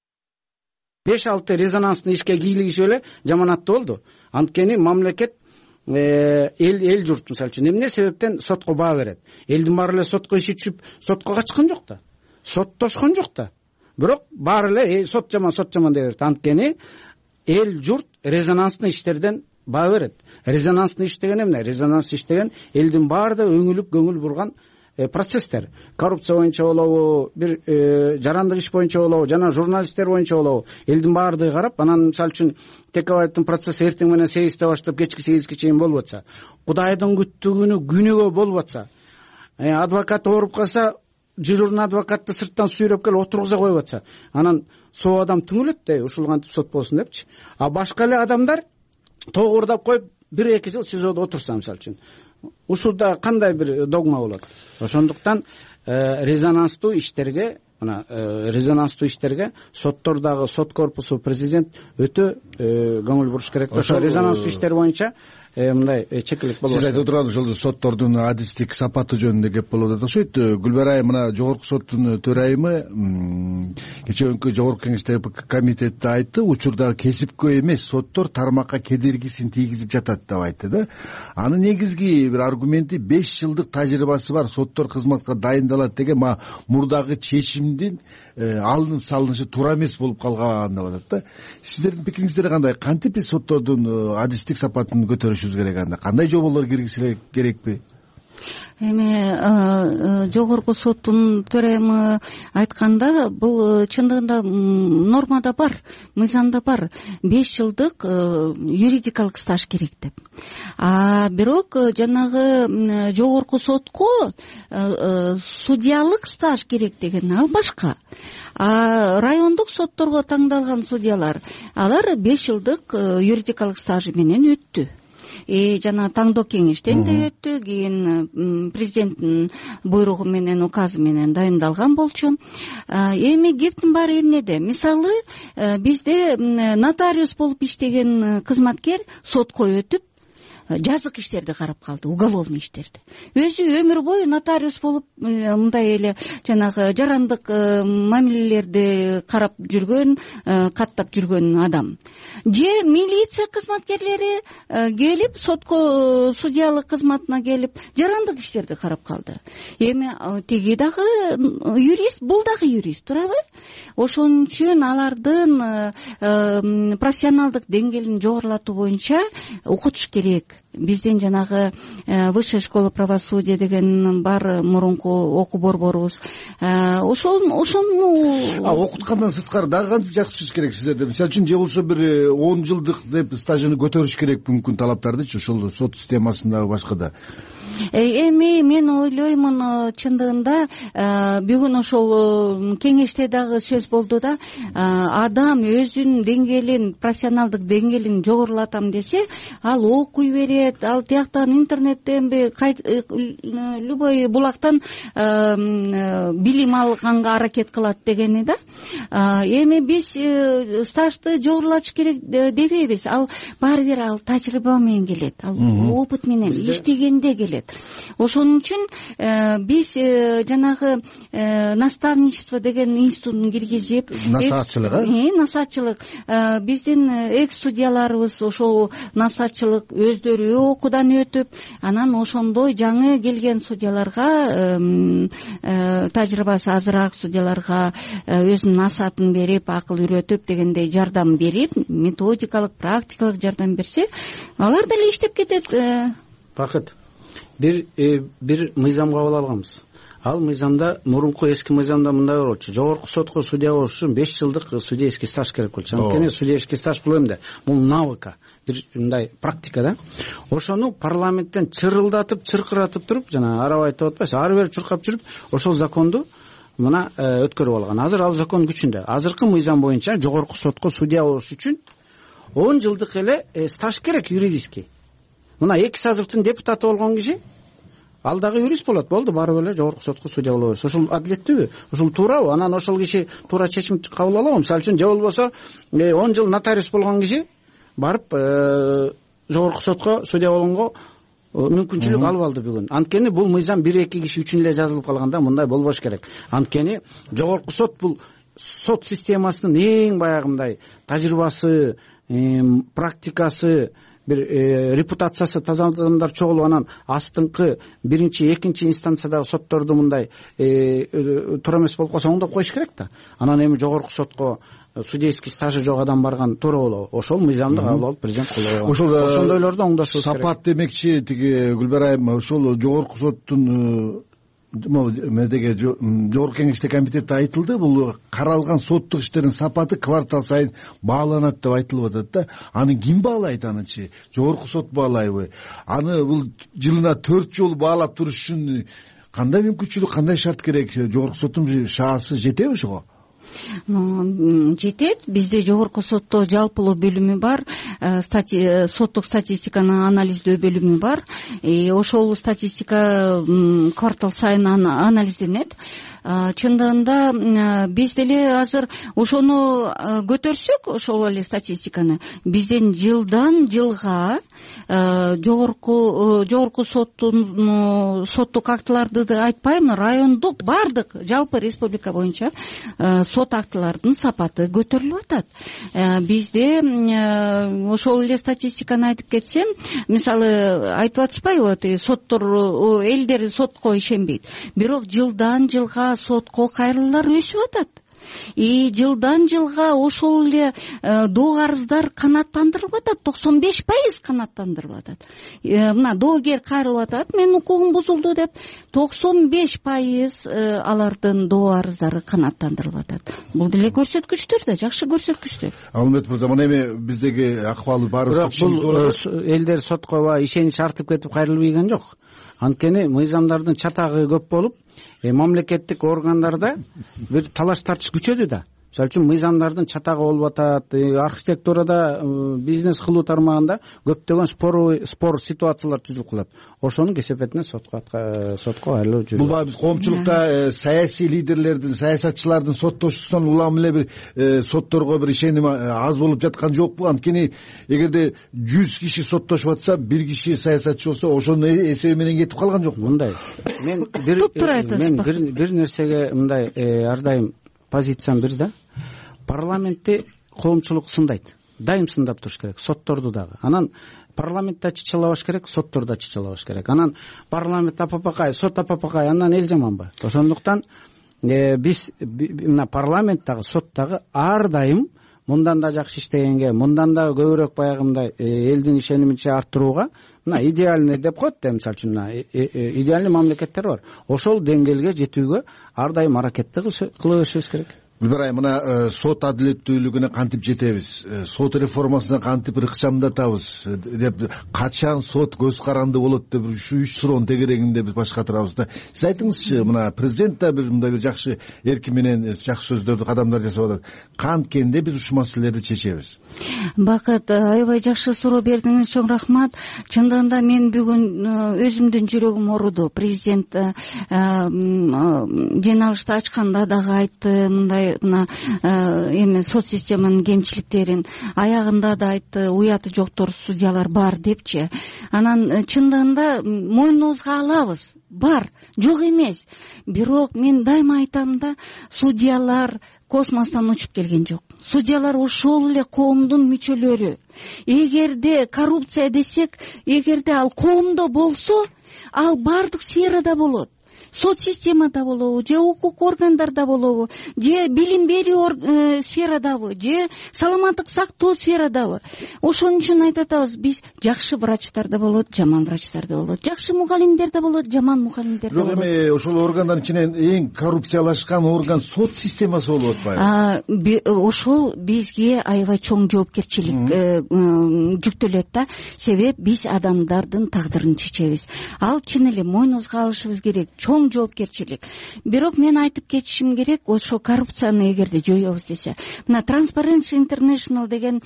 беш алты резонанстын ишке кийлигишип эле жаманаттуу болду. Анткени мамлекет эл эл журт мисалы үчүн эмне себептен сотко баа берет? Элдин баары эле сотко иши түшүп, сотко качкан жок да. Соттошкон жок да. Бирок баары эле сот жаман, сот жаман деп берет. Анткени эл журт резонанстын иштерден баа берет. Резонанстын иш деген эмне? Резонанс иш деген элдин баарында өңүлүп көңүл бурган процесстер. Коррупция боюнча болобу, бир жарандык иш боюнча болобу, жана журналисттер боюнча болобу, элдин баардыгы карап, анан мисалы үчүн Текебаевдин процесси эртең менен сегизде баштап кечки сегизге чейин болуп атса, Кудайдын күттүгүнү күнүгө болуп атса, адвокат ооруп калса, дежурный адвокатты сырттан сүйрөп келип отургуза коюп атса, анан соо адам түңүлөт да, ушул кантип сот болсун депчи. А башка эле адамдар тогурдап коюп бир эки жыл сизодо отурса мисалы үчүн, ушулда кандай бир догма болот? Ошондуктан резонанстуу иштерге, мына резонанстуу иштерге соттордагы сот корпусу, президент өтө көңүл буруш керек. Ошо резонанстуу иштер боюнча мындай чекилик болот. Сиз айтып турган ошол соттордун адистик сапаты жөнүндө кеп болуп атат окшойт. Гүлбарай, мына жогорку соттун төрайымы кечээ жогорку кеңештеги комитетте айтты, учурдагы кесипкөй эмес соттор тармакка кедергисин тийгизип жатат деп айтты да. Анын негизги бир аргументи беш жылдык тажрыйбасы бар соттор кызматка дайындалат деген мурдагы чечимдин алынып салынышы туура эмес болуп калган деп атат да. Сиздердин пикириңиздер кандай? Кантип биз соттордун адистик сапатын көтөрүшүбүз керек анда? Кандай жоболор киргизиле керекпи? Эми жогорку соттун төрайымы айтканда, бул чындыгында нормада бар, мыйзамда бар, беш жылдык юридикалык стаж керек деп. А бирок жанагы жогорку сотко судьялык стаж керек деген ал башка. А райондук сотторго тандалган судьялар, алар беш жылдык юридикалык стажы менен өттү. И жана таңдоо кеңештен да өттү, кийин президенттин буйругу менен, указы менен дайындалган болчу. Эми кептин баары эмнеде? Мисалы, бизде нотариус болуп иштеген кызматкер сотко өтүп жазык иштерди карап калды, уголовный иштерди. Өзү өмүр бою нотариус болуп, мындай эле жанагы жарандык мамилелерди карап жүргөн, каттап жүргөн адам. Же милиция кызматкерлери келип, сотко судьялык кызматына келип, жарандык иштерди карап калды. Эми тиги дагы юрист, бул дагы юрист, туурабы? Ошон үчүн алардын профессионалдык деңгээлин жогорулатуу боюнча окутуш керек. Биздин жанагы высшая школа правосудия деген бар, мурунку окуу борборубуз. Ошон ошону окуткандан сырткары дагы кантип жакшыртыш керек сиздерде? Мисалы үчүн же болбосо бир он жылдык деп стажын көтөрүш керек мүмкүн талаптардычы, ошол сот системасында башкада. Эми мен ойлоймун, чындыгында бүгүн ошол кеңеште дагы сөз болду да, адам өзүнүн деңгээлин, профессионалдык деңгээлин жогорулатам десе, ал окуй берет, ал тияктан интернеттен любой булактан билим алганга аракет кылат дегени да. Эми биз стажды жогорулатыш керек дебейбиз. Ал баары бир ал тажрыйба менен келет, ал опыт менен иштегенде келет. Ошон үчүн биз жанагы наставничество деген институтун киргизип, насаатчылык, э, насаатчылык, биздин экс судьяларыбыз ошол насаатчылык өздөрү окуудан өтүп, анан ошондой жаңы келген судьяларга, тажрыйбасы азыраак судьяларга өзүнүн насаатын берип, акыл үйрөтүп дегендей жардам берип, методикалык, практикалык жардам берсе, алар деле иштеп кетет. Бакыт, бир бир мыйзам кабыл алганбыз. Ал мыйзамда, мурунку эски мыйзамда мындай болчу: жогорку сотко судья болуш үчүн беш жылдык судейский стаж керек болчу. Анткени судейский стаж бул эмне? Бул навыка, бир мындай практика да. Ошону парламенттен чырылдатып, чыркыратып туруп, жана араб айтып атпайсыз, ары бери чуркап жүрүп, ошол законду мына өткөрүп алган. Азыр ал закон күчүндө. Азыркы мыйзам боюнча жогорку сотко судья болуш үчүн он жылдык эле стаж керек юридический. Мына эки сазывдын депутаты болгон киши ал дагы юрист болот, болду, барып эле жогорку сотко судья боло берет. Ошол адилеттүүбү? Ошол туурабы? Анан ошол киши туура чечим кабыл алабы? Мисалы үчүн, же болбосо он жыл нотариус болгон киши барып жогорку сотко судья болгонго мүмкүнчүлүк алып алды бүгүн. Анткени бул мыйзам бир эки киши үчүн эле жазылып калганда мындай болбош керек. Анткени жогорку сот бул сот системасынын эң баягындай тажрыйбасы, практикасы, бир репутациясы таза адамдар чогулуп, анан астыңкы биринчи, экинчи инстанциядагы сотторду мындай туура эмес болуп калса оңдоп коюш керек да. Анан эми жогорку сотко судейский стажы жок адам барган туура болобу? Ошол мыйзамды кабыл алып президент колдой койгон. Ошондойлорду оңдошубуз керек. Сапат демекчи, тиги Гүлбара айым, ошол жогорку соттун медеге жогорку кеңеште комитетте айтылды, бул каралган соттук иштердин сапаты квартал сайын бааланат деп айтылып атат да. Аны ким баалайт анычы? Жогорку сот баалайбы? Аны бул жылына төрт жолу баалап туруш үчүн кандай мүмкүнчүлүк, кандай шарт керек? Жогорку соттун шаасы жетеби ошого? Жетет. Бизде жогорку сотто жалпылуу бөлүмү бар, соттук статистиканы анализдөө бөлүмү бар. Ошол статистика квартал сайын анализденет. Чындыгында биз деле азыр ошону көтөрсөк, ошол эле статистиканы, бизден жылдан жылга жогорку жогорку соттун соттук актыларды айтпайм, райондук бардык жалпы республика боюнча сот актылардын сапаты көтөрүлүп атат. Бизде ошол эле статистиканы айтып кетсем, мисалы айтып атышпайбы, соттор элдер сотко ишенбейт, бирок жылдан жылга сотко кайрылуулар өсүп атат. И жылдан жылга ошол эле доо арыздар канааттандырылып атат, токсон беш пайыз канааттандырылып атат. Мына доогер кайрылып атат, менин укугум бузулду деп, токсон беш пайыз алардын доо арыздары канааттандырылып атат. Бул деле көрсөткүчтөр да, жакшы көрсөткүчтөр. Алмет мырза, мына эми биздеги акыбалы баары бул элдер сотко ишенич артып кетип кайрылып ийген жок. Анткени мыйзамдардын чатагы көп болуп, мамлекеттик органдарда бир талаш тартыш күчөдү да. Мисалы үчүн мыйзамдардын чатагы болуп атат, архитектурада, бизнес кылуу тармагында көптөгөн спор спор ситуациялар түзүлүп калат. Ошонун кесепетине сотко сотко кайрылуу жүрүп. Бул биз коомчулукта саясий лидерлердин, саясатчылардын соттошусунан улам эле бир сотторго бир ишеним аз болуп жаткан жокпу? Анткени эгерде жүз киши соттошуп атса, бир киши саясатчы болсо, ошонун эсеби менен кетип калган жокпу? Мындай. Мен бир мен бир бир нерсеге мындай ар дайым позициям бир да. Парламентти коомчулук сындайт. Дайым сындап туруш керек, сотторду дагы. Анан парламентте чычалабаш керек, соттордо чычалабаш керек. Анан парламент апапакай, сот апапакай, андан эл жаманбы? Ошондуктан биз мына парламенттагы, соттагы ар дайым мындан да жакшы иштегенге, мындан да көбүрөөк баягындай элдин ишенимин арттырууга, мына идеальный деп коет да, мисалы үчүн идеальный мамлекеттер бар. Ошол деңгээлге жетүүгө ар дайым аракетти кыла беришибиз керек. Гүлбара айым, мына сот адилеттүүлүгүнө кантип жетебиз, сот реформасына кантип ыкчамдатабыз деп, качан сот көз каранды болот деп ушу үч суроонун тегерегинде биз баш катырабыз да. Сиз айтыңызчы, мына президент да бир мындай бир жакшы эркин менен жакшы сөздөрдү, кадамдар жасап атат. Канткенде биз ушул маселелерди чечебиз? Бакыт, аябай жакшы суроо бердиңиз, чоң рахмат. Чындыгында мен бүгүн өзүмдүн жүрөгүм ооруду. Президент жыйналышты ачканда дагы айтты, мындай мына эми сот системанын кемчиликтерин, аягында да айтты, уяты жоктор судьялар бар депчи. Анан чындыгында мойнубузга алабыз, бар, жок эмес. Бирок мен дайыма айтам да, судьялар космостон учуп келген жок. Судьялар ошол эле коомдун мүчөлөрү. Эгерде коррупция десек, эгерде ал коомдо болсо, ал бардык сферада болот. Сот системада болобу, же укук органдарда болобу, же билим берүү сферадабы, же саламаттык сактоо сферадабы. Ошон үчүн айтып атабыз, биз жакшы врачтар да болот, жаман врачтар да болот, жакшы мугалимдер да болот, жаман мугалимдер да болот. Бирок эми ошол органдардын ичинен эң коррупциялашкан орган сот системасы болуп атпайбы? Ошол бизге аябай чоң жоопкерчилик жүктөлөт да, себеп биз адамдардын тагдырын чечебиз. Ал чын эле мойнубузга алышыбыз керек, чоң жоопкерчилик. Бирок мен айтып кетишим керек, ошо коррупцияны эгерде жоёбуз десе, мына Transparency International деген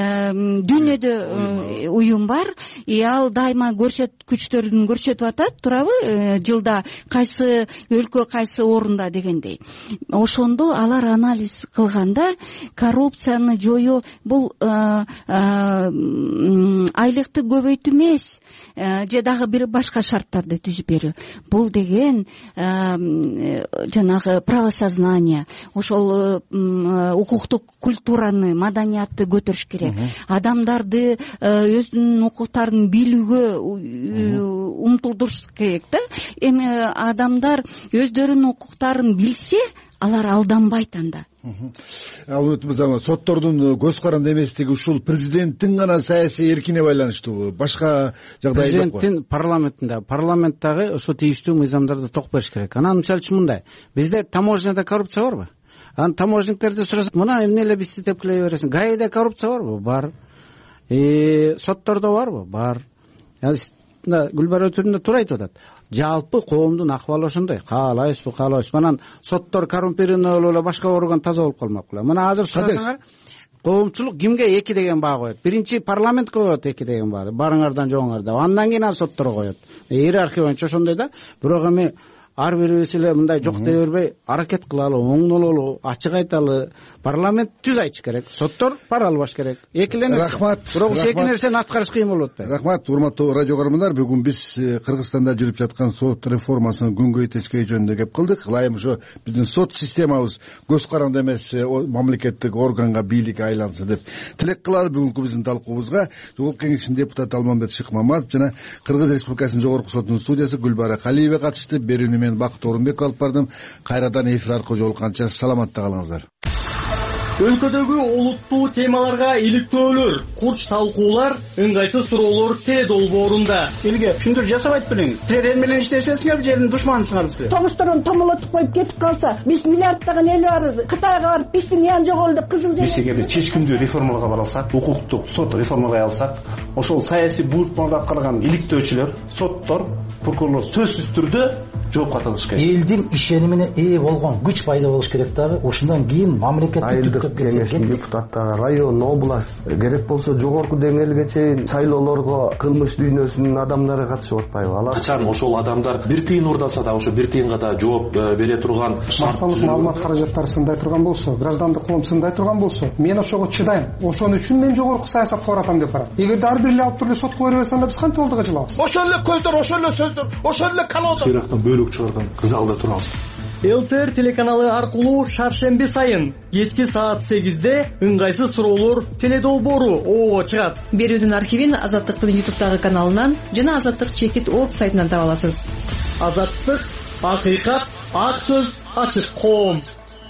дүйнөдө уюм бар, и ал дайыма көрсөткүчтөрүн көрсөтүп атат, турабы, жылда кайсы өлкө кайсы орунда дегендей. Ошондо алар анализ кылганда коррупцияны жоюу бул айлыкты көбөйтүү эмес, же дагы бир башка шарттарды түзүп берүү. Бул деген жанагы правосознание, ошол укуктук культураны, маданиятты көтөрүш керек. Адамдарды өзүнүн укуктарын билүүгө умтулдуруш керек да. Эми адамдар өздөрүнүн укуктарын билсе, алар алданбайт анда. Ал өтүп соттордун көз каранды эместиги ушул президенттин гана саясий эркине байланыштуу, башка жагдай жокпу? Президенттин парламентинде, парламенттагы ошо тийиштүү мыйзамдарды ток бериш керек. Анан мисалы үчүн мындай, бизде таможняда коррупция барбы? Анан таможниктерди сурасак, мына эмне эле бизди тепкилей бересиң? ГАИде коррупция барбы? Бар. Соттордо барбы? Бар. Гүлбара түрүндө туура айтып атат. Жалпы коомдун акыбалы ошондой. Каалайбызбы, каалайбызбы. Анан соттор коррумпированный болуп эле башка орган таза болуп калмак беле. Мына азыр сурасаңар, коомчулук кимге эки деген баа коет? Биринчи парламентке коет эки деген баа. Барыңардан жоңуңарда. Андан кийин ал сотторго коет. Иерархия боюнча ошондой да. Бирок эми ар бирибиз эле мындай жок дей бербей, аракет кылалы, оңдололу, ачык айталы. парламент түз айтыш керек, соттор пара албаш керек. Эки эле нерсе. Рахмат. Бирок ушул эки нерсени аткарыш кыйын болуп атпайбы? Рахмат, урматтуу радио көрөрмандар. Бүгүн биз Кыргызстанда жүрүп жаткан сот реформасын күнгөй тескей жөнүндө кеп кылдык. Ылайым ошо биздин сот системабыз көз каранды эмес мамлекеттик органга, бийликке айлансын деп тилек кылалы. Бүгүнкү биздин талкуубузга Жогорку Кеңештин депутаты Алмамбет Шыкмаматов жана Кыргыз Республикасынын Жогорку сотунун судьясы Гүлбара Калиева катышты. Берүүнү мен Бакыт Орунбеков алып бардым. Кайрадан эфир аркылуу жолукканча саламатта калыңыздар. Өлкөдөгү олуттуу темаларга иликтөөлөр, курч талкуулар, ыңгайсыз суроолор Т долбоорунда. Элге түшүндүрүү жасабайт белең. Силер эл менен иштешесиңер, жердин душманысыңар силер. Тогустурун томолотуп коюп кетип калса, биз миллиарддаган эл бар, Кытайга барып, биздин ян жоголду деп кызыл жер. Биз эгерде чечкиндүү реформаларга бара алсак, укуктук сот реформалай алсак, ошол саясий буйрукмаларды аткарган иликтөөчүлөр, соттор, прокурорлор сөзсүз түрдө жоопко тартылыш керек. Элдин ишенимине ээ болгон күч пайда болуш керек дагы. Ошондон кийин мамлекеттик түптөп кеңештин депутаттары район, область, керек болсо жогорку деңгээлге чейин шайлоолорго кылмыш дүйнөсүнүн адамдары катышып атпайбы? Алар качан ошол адамдар бир тыйын урдаса да ошо бир тыйынга да жооп бере турган массалык маалымат каражаттары сындай турган болсо, граждандык коом сындай турган болсо, мен ошого чыдайм. Ошон үчүн мен жогорку саясатка баратам деп барат. Эгерде ар бир эле алып туруп сотко бере берсе, анда биз кантип алдыга жылабыз? Ошол эле көздөр, ошол эле сөздөр, ошол эле колодо. Сыйрактан бөлүк чыгарган залда турабыз. ЛТР телеканалы аркылуу шаршемби сайын кечки саат сегизде ыңгайсыз суроолор теледолбоору ого чыгат. Берүүдүн архивин Азаттыктын ютубтагы каналынан жана Азаттык чекит орг сайтынан таба аласыз. Азаттык, акыйкат, ак сөз, ачык коом.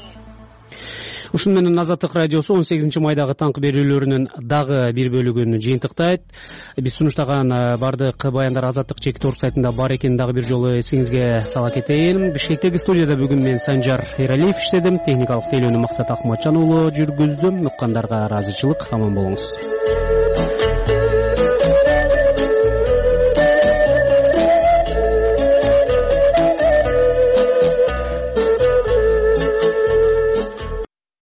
Ушун менен Азаттык радиосу он сегизинчи майдагы таңкы берүүлөрүнүн дагы бир бөлүгүн жыйынтыктайт. Биз сунуштаган бардык баяндар Азаттык чекит орг сайтында бар экенин дагы бир жолу эсиңизге сала кетейин. Бишкектеги студияда бүгүн мен Санжар Эралиев иштедим. Техникалык тейлөөнү Максат Акматжан уулу жүргүздүм. Уккандарга ыраазычылык, аман болуңуз.